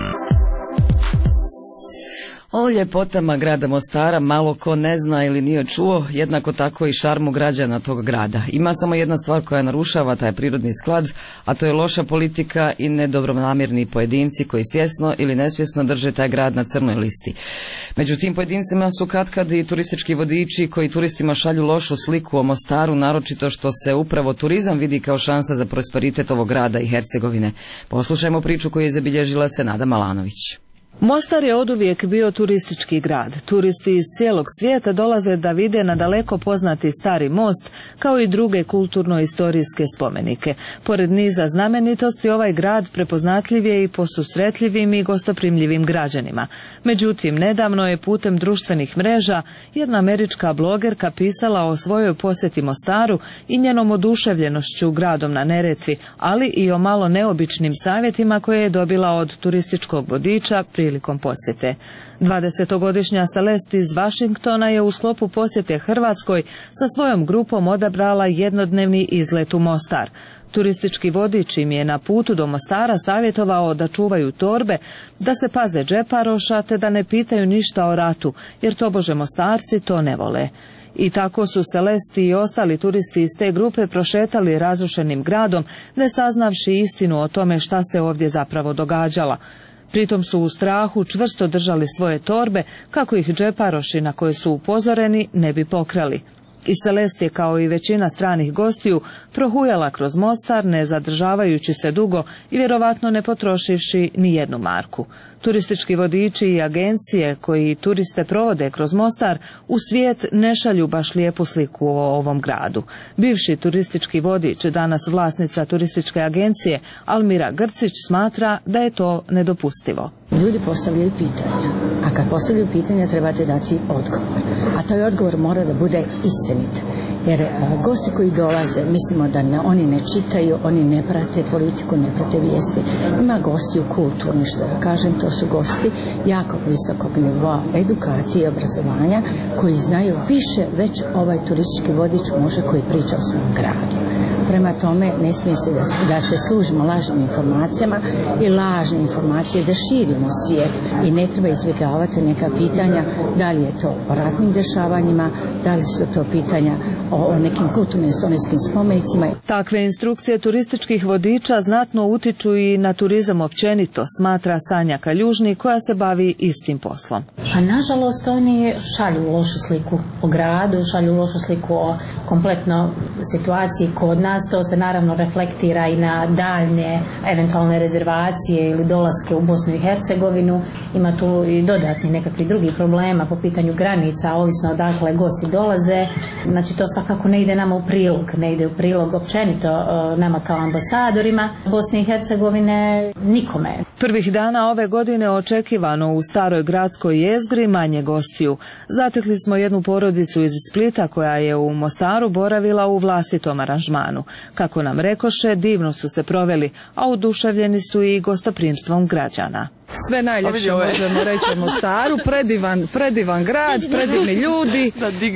O ljepotama grada Mostara malo ko ne zna ili nije čuo, jednako tako i šarmu građana tog grada. Ima samo jedna stvar koja narušava taj prirodni sklad, a to je loša politika i nedobronamjerni pojedinci koji svjesno ili nesvjesno drže taj grad na crnoj listi. Među tim pojedincima su katkad i turistički vodiči koji turistima šalju lošu sliku o Mostaru, naročito što se upravo turizam vidi kao šansa za prosperitet ovog grada i Hercegovine. Poslušajmo priču koju je zabilježila Senada Malanović. Mostar je oduvijek bio turistički grad. Turisti iz cijelog svijeta dolaze da vide na daleko poznati stari most, kao i druge kulturno-istorijske spomenike. Pored niza znamenitosti, ovaj grad prepoznatljiv je i po susretljivim i gostoprimljivim građanima. Međutim, nedavno je putem društvenih mreža jedna američka blogerka pisala o svojoj posjeti Mostaru i njenom oduševljenošću gradom na Neretvi, ali i o malo neobičnim savjetima koje je dobila od turističkog vodiča prilikom posjete. dvadesetogodišnja Celeste iz Vašingtona je u sklopu posjete Hrvatskoj sa svojom grupom odabrala jednodnevni izlet u Mostar. Turistički vodič im je na putu do Mostara savjetovao da čuvaju torbe, da se paze džeparoša te da ne pitaju ništa o ratu, jer tobože Mostarci to ne vole. I tako su Celesti i ostali turisti iz te grupe prošetali razrušenim gradom, ne saznavši istinu o tome šta se ovdje zapravo događala. Pritom su u strahu čvrsto držali svoje torbe kako ih džeparoši na koje su upozoreni ne bi pokrali. I Celeste, kao i većina stranih gostiju, prohujala kroz Mostar, ne zadržavajući se dugo i vjerovatno ne potrošivši ni jednu marku. Turistički vodiči i agencije koji turiste provode kroz Mostar u svijet ne šalju baš lijepu sliku o ovom gradu. Bivši turistički vodič, danas vlasnica turističke agencije Almira Grcić, smatra da je to nedopustivo. Ljudi postavljaju pitanja, a kad postavljaju pitanja trebate dati odgovor. A taj odgovor mora da bude istinit. Jer a, gosti koji dolaze, mislimo da ne, oni ne čitaju, oni ne prate politiku, ne prate vijesti. Ima gosti u kulturni, što ja kažem, to su gosti jako visokog nivoa edukacije i obrazovanja koji znaju više, već ovaj turistički vodič može koji priča o svom gradu. Prema tome ne smije se da, da se služimo lažnim informacijama i lažne informacije da širimo svijet i ne treba izbjegavati neka pitanja da li je to o ratnim dešavanjima, da li su to pitanja o, o nekim kulturnim istorijskim spomenicima. Takve instrukcije turističkih vodiča znatno utiču i na turizam općenito, smatra Sanja Kaljužni koja se bavi istim poslom. A nažalost oni šalju lošu sliku o gradu, šalju lošu sliku o kompletno situaciji kod nas. To se naravno reflektira i na daljnje eventualne rezervacije ili dolaske u Bosnu i Hercegovinu. Ima tu i dodatni nekakvi drugi problema po pitanju granica, ovisno odakle gosti dolaze. Znači to svakako ne ide nama u prilog, ne ide u prilog općenito nama kao ambasadorima Bosne i Hercegovine, nikome. Prvih dana ove godine očekivano u staroj gradskoj jezgri manje gostiju. Zatekli smo jednu porodicu iz Splita koja je u Mostaru boravila u vlastitom aranžmanu. Kako nam rekoše, divno su se proveli, a oduševljeni su i gostoprimstvom građana. Sve najljepše možemo reći o Mostaru, predivan, predivan grad, predivni ljudi,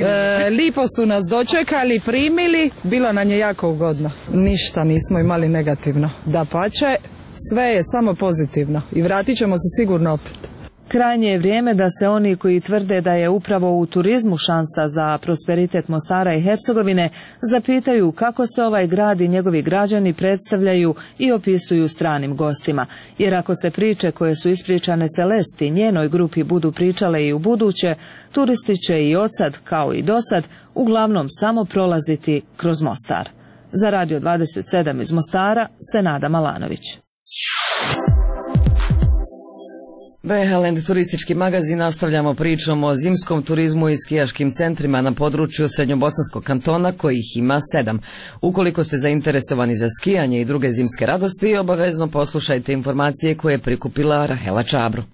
e, lipo su nas dočekali, primili, bilo nam je jako ugodno. Ništa nismo imali negativno, dapače, sve je samo pozitivno i vratit ćemo se sigurno opet. Krajnje je vrijeme da se oni koji tvrde da je upravo u turizmu šansa za prosperitet Mostara i Hercegovine zapitaju kako se ovaj grad i njegovi građani predstavljaju i opisuju stranim gostima. Jer ako se priče koje su ispričane Celesti njenoj grupi budu pričale i u buduće, turisti će i odsad, kao i dosad, uglavnom samo prolaziti kroz Mostar. Za Radio dvadeset sedam iz Mostara, Senada Malanović. Behaland turistički magazin, nastavljamo pričom o zimskom turizmu i skijaškim centrima na području Srednjobosanskog kantona, kojih ima sedam. Ukoliko ste zainteresovani za skijanje i druge zimske radosti, obavezno poslušajte informacije koje je prikupila Rahela Čabro.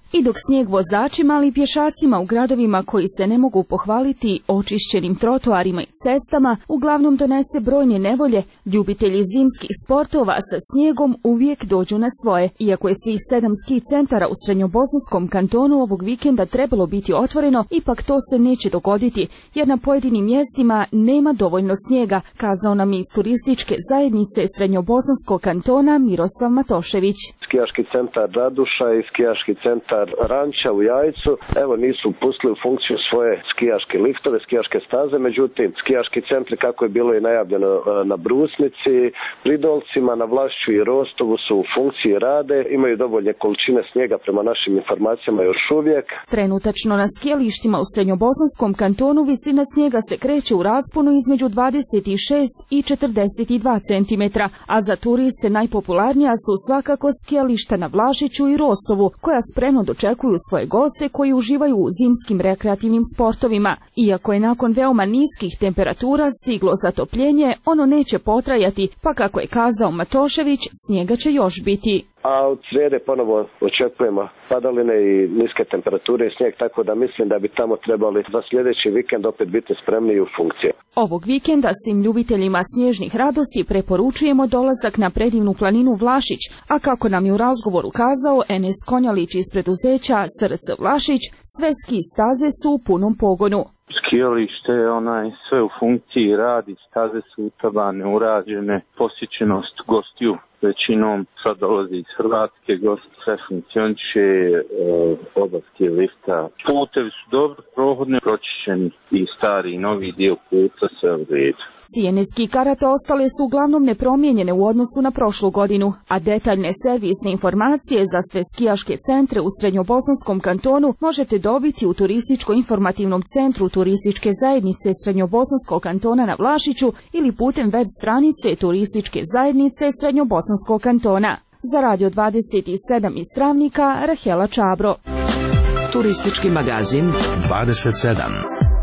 I dok snijeg vozačima, ali i pješacima u gradovima koji se ne mogu pohvaliti očišćenim trotoarima i cestama, uglavnom donese brojne nevolje, ljubitelji zimskih sportova sa snijegom uvijek dođu na svoje. Iako je svih sedam ski centara u Srednjobosanskom kantonu ovog vikenda trebalo biti otvoreno, ipak to se neće dogoditi, jer na pojedinim mjestima nema dovoljno snijega, kazao nam iz turističke zajednice Srednjobosanskog kantona Miroslav Matošević. Skijaški centar Raduša i skijaški centar Ranča u Jajcu, evo nisu pustili u funkciju svoje skijaške liftove, skijaške staze, međutim skijaški centri, kako je bilo i najavljeno na Brusnici, Pridolcima, na Vlašću i Rostovu su u funkciji rade, imaju dovoljne količine snijega prema našim informacijama još uvijek. Trenutačno na skijalištima u Srednjobosanskom kantonu visina snijega se kreće u rasponu između dvadeset šest i četrdeset dva centimetra, a za turiste najpopularnija su svakako skijališta na Vlašiću i Rostovu, koja spremno dočekuju svoje goste koji uživaju u zimskim rekreativnim sportovima. Iako je nakon veoma niskih temperatura stiglo zatopljenje, ono neće potrajati, pa kako je kazao Matošević, snijega će još biti. A od srijede ponovo očekujemo padaline i niske temperature i snijeg, tako da mislim da bi tamo trebali za sljedeći vikend opet biti spremni u funkcije. Ovog vikenda svim ljubiteljima snježnih radosti preporučujemo dolazak na predivnu planinu Vlašić, a kako nam je u razgovoru kazao Enes Konjalić iz preduzeća S R C Vlašić, sve ski staze su u punom pogonu. Skijalište je onaj sve u funkciji radi, staze su utabane, urađene, posjećenost gostiju većinom sad dolazi iz Hrvatske, gosti sve funkcioniše, e, oba ski lifta. Putevi su dobro prohodne, pročišćeni i stari i novi dio puta sve u redu. Cijene ski karata ostale su uglavnom nepromijenjene u odnosu na prošlu godinu, a detaljne servisne informacije za sve skijaške centre u Srednjobosanskom kantonu možete dobiti u Turističko-informativnom centru Turističke zajednice Srednjobosanskog kantona na Vlašiću ili putem web stranice Turističke zajednice Srednjobosanskog kantona. Za Radio dvadeset sedam iz Travnika, Rahela Čabro. Turistički magazin dvadeset sedam.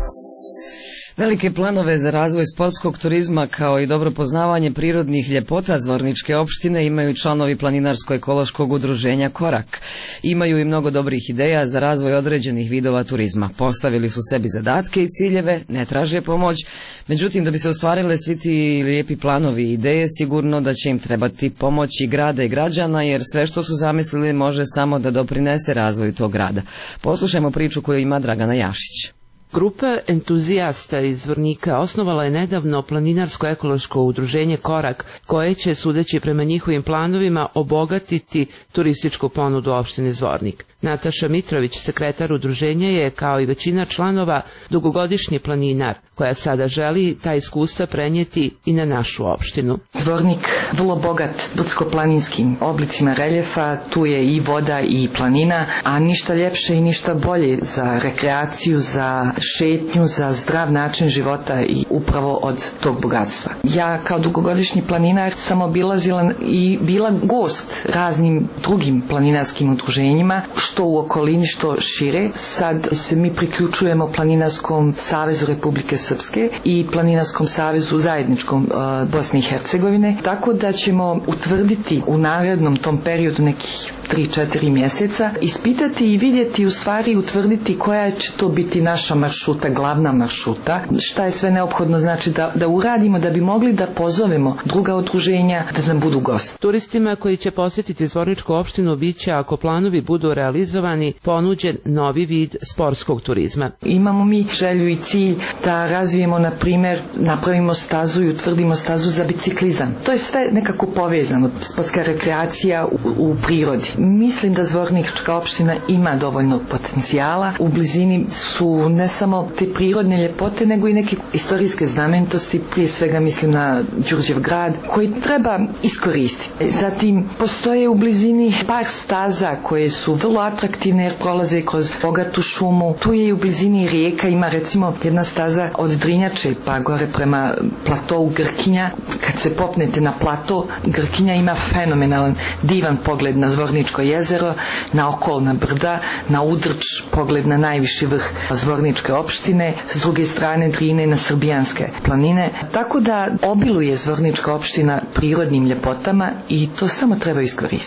Velike planove za razvoj sportskog turizma kao i dobro poznavanje prirodnih ljepota Zvorničke opštine imaju članovi Planinarsko-ekološkog udruženja Korak. Imaju i mnogo dobrih ideja za razvoj određenih vidova turizma. Postavili su sebi zadatke i ciljeve, ne traže pomoć, međutim da bi se ostvarile svi ti lijepi planovi i ideje, sigurno da će im trebati pomoć i grada i građana, jer sve što su zamislili može samo da doprinese razvoju tog grada. Poslušajmo priču koju ima Dragana Jašić. Grupa entuzijasta iz Zvornika osnovala je nedavno Planinarsko-ekološko udruženje Korak, koje će, sudeći prema njihovim planovima, obogatiti turističku ponudu opštine Zvornik. Nataša Mitrović, sekretar udruženja, je, kao i većina članova, dugogodišnji planinar, koja sada želi ta iskustva prenijeti i na našu opštinu. Zvornik vrlo bogat brdsko-planinskim oblicima reljefa, tu je i voda i planina, a ništa ljepše i ništa bolje za rekreaciju, za šetnju, za zdrav način života i upravo od tog bogatstva. Ja kao dugogodišnji planinar sam obilazila i bila gost raznim drugim planinarskim udruženjima, što u okolini, što šire. Sad se mi priključujemo Planinarskom savezu Republike Srpske i Planinarskom savezu zajedničkom uh, Bosne i Hercegovine, tako da ćemo utvrditi u narednom tom periodu nekih tri četiri mjeseca, ispitati i vidjeti, u stvari utvrditi koja će to biti naša maršruta, glavna maršruta, šta je sve neophodno znači da, da uradimo da bi mogli da pozovemo druga udruženja da nam budu gosti. Turistima koji će posjetiti Zvorničku opštinu biće, ako planovi budu realizovani, ponuđen novi vid sportskog turizma. Imamo mi želju i cilj da razvijemo, na primjer, napravimo stazu i utvrdimo stazu za biciklizam. To je sve nekako povezano, sportska rekreacija u, u prirodi. Mislim da Zvornička opština ima dovoljno potencijala. U blizini su ne samo te prirodne ljepote, nego i neke istorijske znamenitosti, prije svega mislim na Đurđev grad, koji treba iskoristiti. Zatim postoje u blizini par staza koje su vrlo atraktivne jer prolaze kroz bogatu šumu. Tu je i u blizini rijeka, ima recimo jedna staza od Drinjače pa gore prema platovu Grkinja. Kad se popnete na plato Grkinja ima fenomenalan, divan pogled na Zvorničko jezero, na okolna brda, na Udrč, pogled na najviši vrh Zvorničke opštine, s druge strane Drine na Srbijanske planine. Tako da obiluje Zvornička opština prirodnim ljepotama i to samo treba iskoristiti.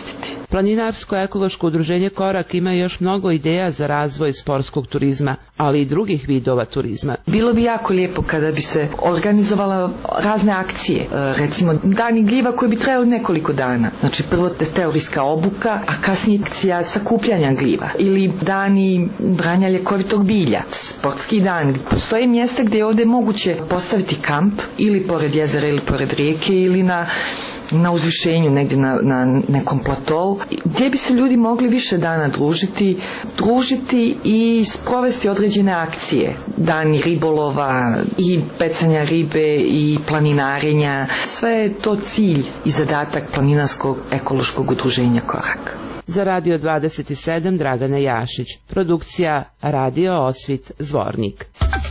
Planinarsko-ekološko udruženje Korak ima još mnogo ideja za razvoj sportskog turizma, ali i drugih vidova turizma. Bilo bi jako lijepo kada bi se organizovala razne akcije, recimo dani gljiva koji bi trajali nekoliko dana. Znači prvo teorijska obuka, a kasnije akcija sakupljanja gljiva. Ili dani branja ljekovitog bilja, sportski dan. Postoje mjesta gdje je ovdje moguće postaviti kamp ili pored jezera ili pored rijeke ili na na uzvišenju, negdje na, na nekom platovu, gdje bi se ljudi mogli više dana družiti, družiti i sprovesti određene akcije. Dani ribolova i pecanja ribe i planinarenja. Sve je to cilj i zadatak Planinarskog ekološkog udruženja Korak. Za Radio dvadeset sedam Dragana Jašić. Produkcija Radio Osvit Zvornik.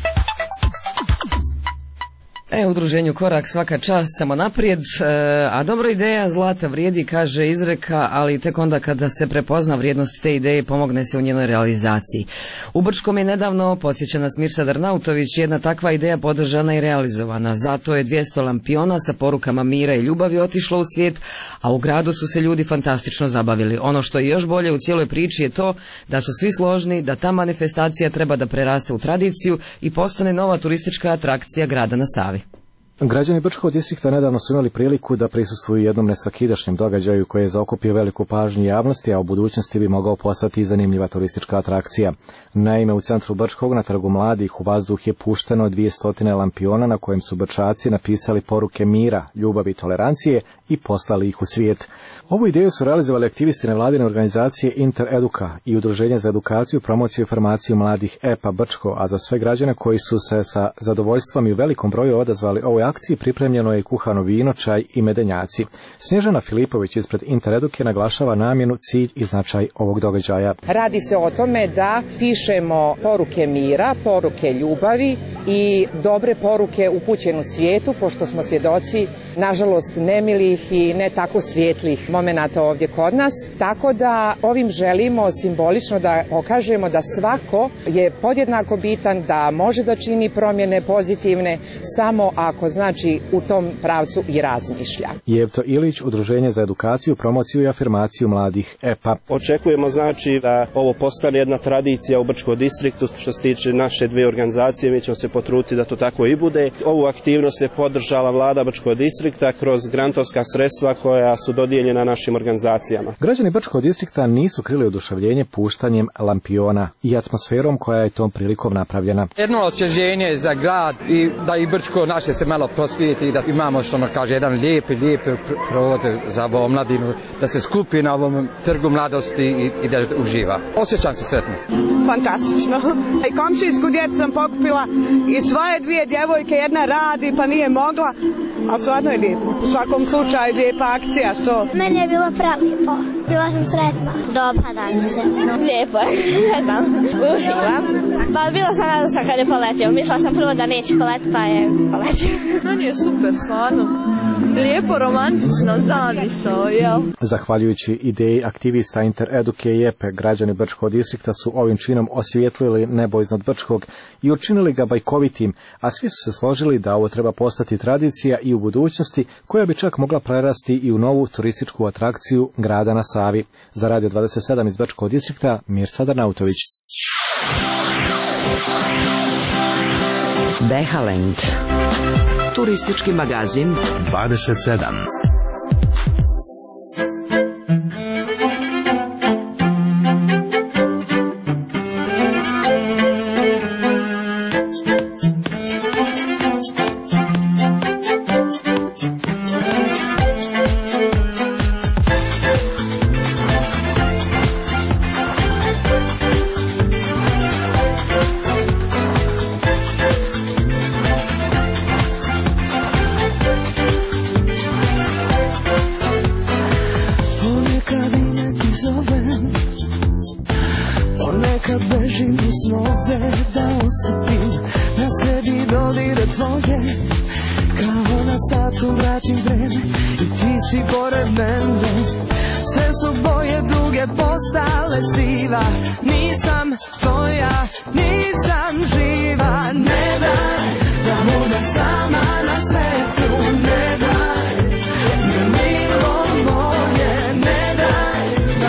E, udruženju Korak svaka čast, samo naprijed, e, a dobra ideja zlata vrijedi, kaže izreka, ali tek onda kada se prepozna vrijednost te ideje pomogne se u njenoj realizaciji. U Brčkom je nedavno, podsjeća nas Mirsad Arnautović, jedna takva ideja podržana i realizovana. Zato je dvjesto lampiona sa porukama mira i ljubavi otišlo u svijet, a u gradu su se ljudi fantastično zabavili. Ono što je još bolje u cijeloj priči je to da su svi složni, da ta manifestacija treba da preraste u tradiciju i postane nova turistička atrakcija grada na Savi. Građani Brčkog distrikta nedavno su imali priliku da prisustvuju jednom nesvakidašnjem događaju koji je zaokupio veliku pažnju javnosti, a u budućnosti bi mogao postati i zanimljiva turistička atrakcija. Naime, u centru Brčkog na Trgu mladih u vazduh je pušteno dvjesto lampiona na kojem su Brčaci napisali poruke mira, ljubavi i tolerancije i poslali ih u svijet. Ovu ideju su realizovali aktivisti nevladine organizacije Intereduka i Udruženje za edukaciju, promociju i informaciju mladih E P A Brčko, a za sve građane koji su se sa zadovoljstvom i u velikom broju odazvali ovoj akciji pripremljeno je kuhano vino, čaj i medenjaci. Snježana Filipović ispred Intereduke naglašava namjenu, cilj i značaj ovog događaja. Radi se o tome da pišemo poruke mira, poruke ljubavi i dobre poruke upućenu svijetu, pošto smo svjedoci, nažalost, nemilih i ne tako svjetlih momenata ovdje kod nas. Tako da ovim želimo simbolično da pokažemo da svako je podjednako bitan, da može da čini promjene pozitivne samo ako znači u tom pravcu i razmišlja. Jevto Ilić, Udruženje za edukaciju, promociju i afirmaciju mladih E P A. Očekujemo znači da ovo postane jedna tradicija u Brčkom distriktu. Što se tiče naše dvije organizacije, mi ćemo se potruditi da to tako i bude. Ovu aktivnost je podržala vlada Brčkog distrikta kroz grantovska sredstva koja su dodijeljena našim organizacijama. Građani Brčkog distrikta nisu krili oduševljenje puštanjem lampiona i atmosferom koja je tom prilikom napravljena. Jedno osvježenje za grad i da i Brčko naše se malo prosvijeti i da imamo, što ono kaže, jedan lijepi, lijepi provod za omladinu, da se skupi na ovom trgu mladosti i, i da uživa. Osjećam se sretno. Fantastično. I komšijsku djecu sam pokupila i svoje dvije djevojke, jedna radi pa nije mogla, ali stvarno je lijepo. U svakom slučaju lijepa akcija, što? Meni je bilo prelijepo. Bila sam sretna. Dopada mi se. Lijepo je. Ne znam. Uživam. Pa bila sam radosna kad je poletio. Mislila sam prvo da neće poletiti, pa je poletio. Meni je super, stvarno. Lijepo, romantično, zamisao, jel? Zahvaljujući ideji aktivista Intereduke i E P E, građani Brčkog distrikta su ovim činom osvijetlili nebo iznad Brčkog i učinili ga bajkovitim, a svi su se složili da ovo treba postati tradicija i u budućnosti, koja bi čak mogla prerasti i u novu turističku atrakciju grada na Savi. Za Radio dvadeset sedam iz Brčkog distrikta, Mirsad Arnautović. Behaland. Turistički magazin dvadeset sedam. Nisam tvoja, nisam živa. Ne daj da budem sama na svetu. Ne daj da milo moje. Ne daj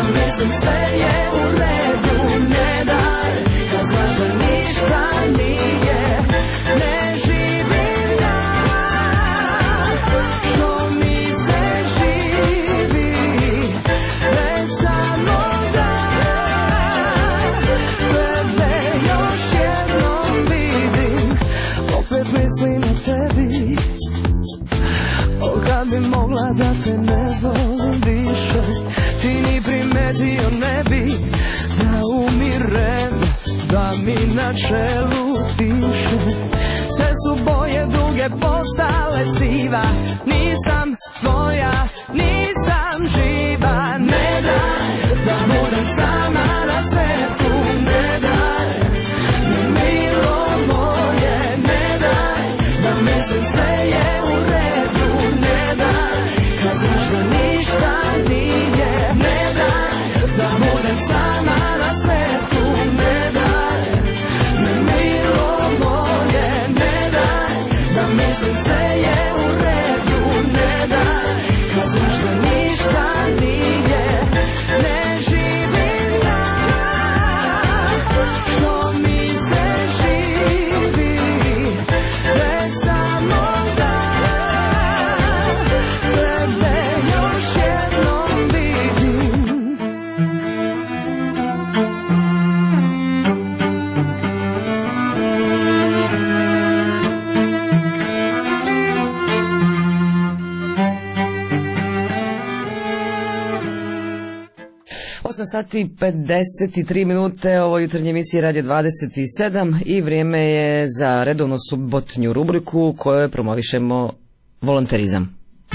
bi mogla da te ne volim više, ti ni primetio ne bi da umirem, da mi na čelu piše. Sve su boje duge postale siva, nisam tvoja, nisam živa. Ne daj da budem sama na svetu, ne daj mi milo moje, ne daj da mislim sve je u redu, ne daj kad znaš da ništa nije, ne daj da budem sama na svetu, ne daj mi milo moje, ne daj da mislim sve je u redu, ne daj kad znaš da ništa nije. Ne živim ja što mi se živi, već samo da tebe još jednom vidim. osam sati pedeset tri minute, ovo jutarnje emisije Radio dvadeset sedam i vrijeme je za redovnu subotnju rubriku u kojoj promovišemo volonterizam.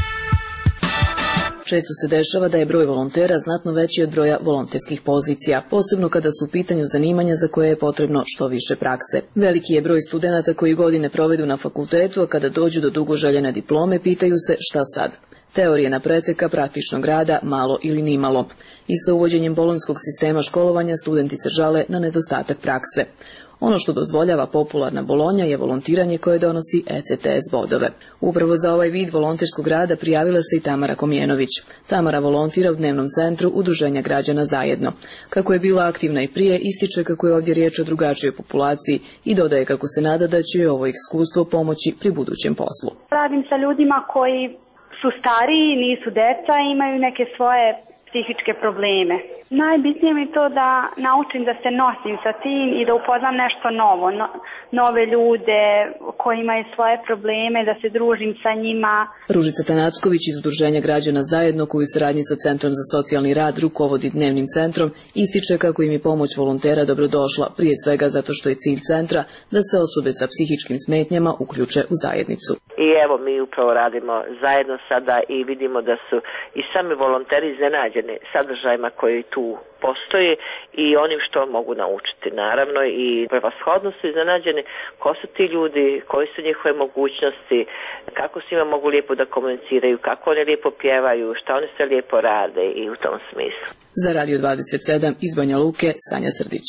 Često se dešava da je broj volontera znatno veći od broja volonterskih pozicija, posebno kada su u pitanju zanimanja za koje je potrebno što više prakse. Veliki je broj studenata koji godine provedu na fakultetu, a kada dođu do dugo željene diplome pitaju se šta sad. Teorijena prepreka praktičnog rada malo ili nimalo. I sa uvođenjem bolonjskog sistema školovanja studenti se žale na nedostatak prakse. Ono što dozvoljava popularna Bolonja je volontiranje koje donosi E C T S bodove. Upravo za ovaj vid volonterskog rada prijavila se i Tamara Komjenović. Tamara volontira u dnevnom centru Udruženja građana Zajedno. Kako je bila aktivna i prije, ističe kako je ovdje riječ o drugačijoj populaciji i dodaje kako se nada da će ovo iskustvo pomoći pri budućem poslu. Radim sa ljudima koji su stariji, nisu deca, imaju neke svoje psihičke probleme. Najbitnije mi je to da naučim da se nosim sa tim i da upoznam nešto novo, no, nove ljude koji imaju svoje probleme, da se družim sa njima. Ružica Tanacković iz Udruženja građana Zajedno, koju u saradnji sa Centrom za socijalni rad rukovodi dnevnim centrom, ističe kako im je pomoć volontera dobrodošla, prije svega zato što je cilj centra da se osobe sa psihičkim smetnjama uključe u zajednicu. I evo mi upravo radimo zajedno sada i vidimo da su i sami volonteri iznenađeni sadržajima koji tu postoje i onim što mogu naučiti. Naravno i prevashodno su iznenađeni ko su ti ljudi, koji su njihove mogućnosti, kako s njima mogu lijepo da komuniciraju, kako oni lijepo pjevaju, šta oni sve lijepo rade i u tom smislu. Za Radio dvadeset sedam iz Banja Luke, Sanja Srdić.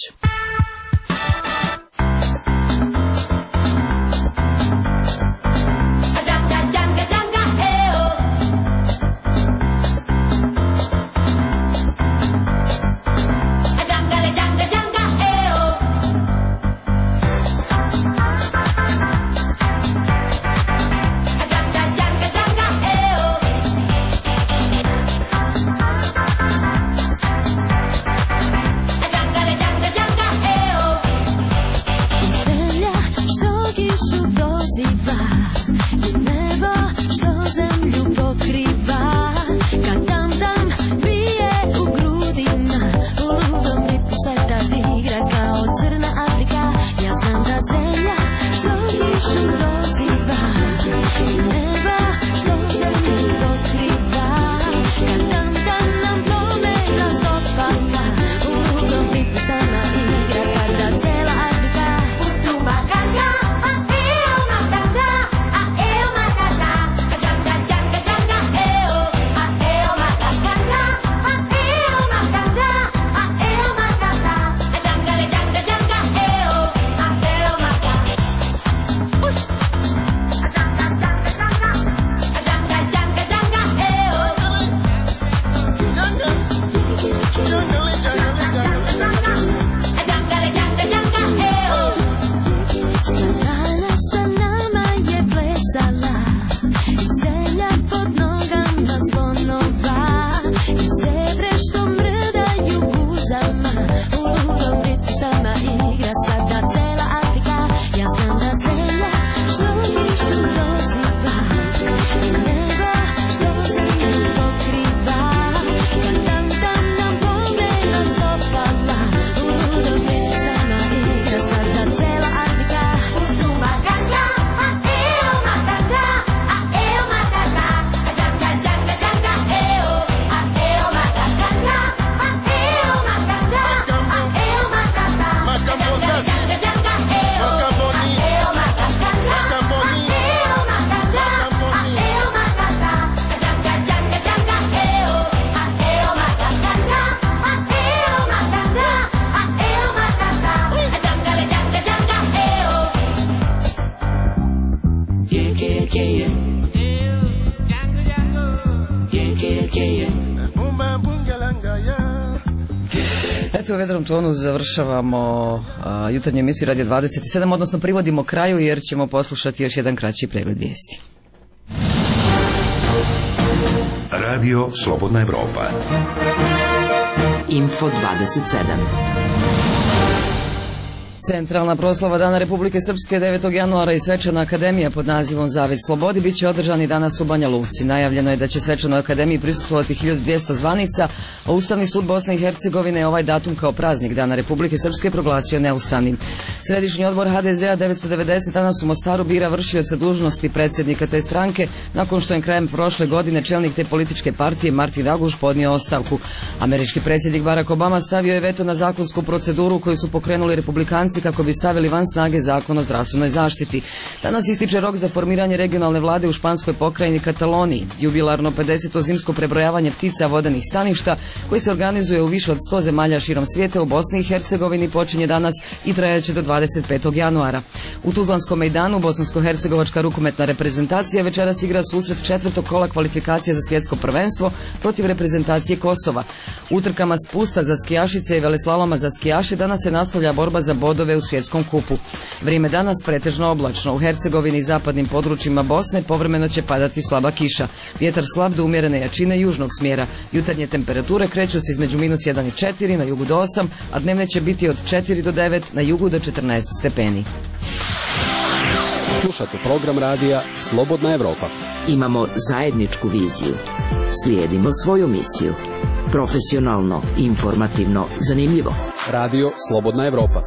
Janga, janga, Eto, u vedrom tonu završavamo a, jutarnju emisiju Radio dvadeset sedam, odnosno privodimo kraju jer ćemo poslušati još jedan kraći pregled vijesti. Radio Slobodna Evropa. Info dvadeset sedam. Centralna proslava Dana Republike Srpske devetog januara i svečana akademija pod nazivom Zavet slobodi bit će održani danas u Banja Luci. Najavljeno je da će svečanoj akademiji prisustvovati hiljadu dvjesto zvanica, a Ustavni sud Bosne i Hercegovine je ovaj datum kao praznik Dana Republike Srpske proglasio neustavnim. Središnji odbor ha de zea devetsto devedeset danas u Mostaru bira vršioca dužnosti predsjednika te stranke nakon što je krajem prošle godine čelnik te političke partije Martin Raguš podnio ostavku. Američki predsjednik Barack Obama stavio je veto na zakonsku proceduru koju su pokrenuli republikanci kako bi stavili van snage zakon o zdravstvenoj zaštiti. Danas ističe rok za formiranje regionalne vlade u španskoj pokrajini Kataloniji. Jubilarno pedeseto zimsko prebrojavanje ptica vodenih staništa koji se organizuje u više od sto zemalja širom svijeta u Bosni i Hercegovini počinje danas i trajaće do dvadeset petog januara. U Tuzlanskom mejdanu bosansko-hercegovačka rukometna reprezentacija večeras igra susret četvrtog kola kvalifikacije za svjetsko prvenstvo protiv reprezentacije Kosova. Utrkama spusta za skijašice i veleslaloma za skijaše danas se nastavlja borba za bodove u svjetskom kupu. Vrijeme danas pretežno oblačno. U Hercegovini i zapadnim područjima Bosne povremeno će padati slaba kiša. Vjetar slab do umjerene jačine južnog smjera. Jutarnje temperature kreću se između minus jedan i četiri, na jugu do osam, a dnevne će biti od četiri do devet, na jugu do četrnaest stepeni. Slušate program radija Slobodna Evropa. Imamo zajedničku viziju. Slijedimo svoju misiju. Profesionalno, informativno, zanimljivo. Radio Slobodna Evropa.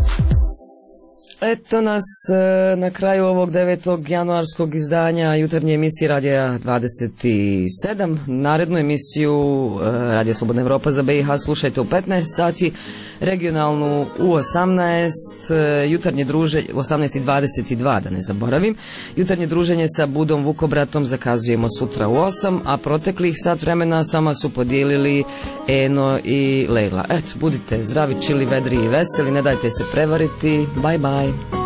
Eto nas e, na kraju ovog devetog januarskog izdanja jutarnje emisije Radija dvadeset sedam. Narednu emisiju e, Radija Slobodna Evropa za be i ha slušajte u petnaest sati, regionalnu u osamnaest, e, jutarnje druženje u osamnaest i dvadeset dva, da ne zaboravim. Jutarnje druženje sa Budom Vukobratom zakazujemo sutra u osam, a proteklih sat vremena sama su podijelili Eno i Legla. Eto, budite zdravi, čili, vedri i veseli, ne dajte se prevariti. Bye bye.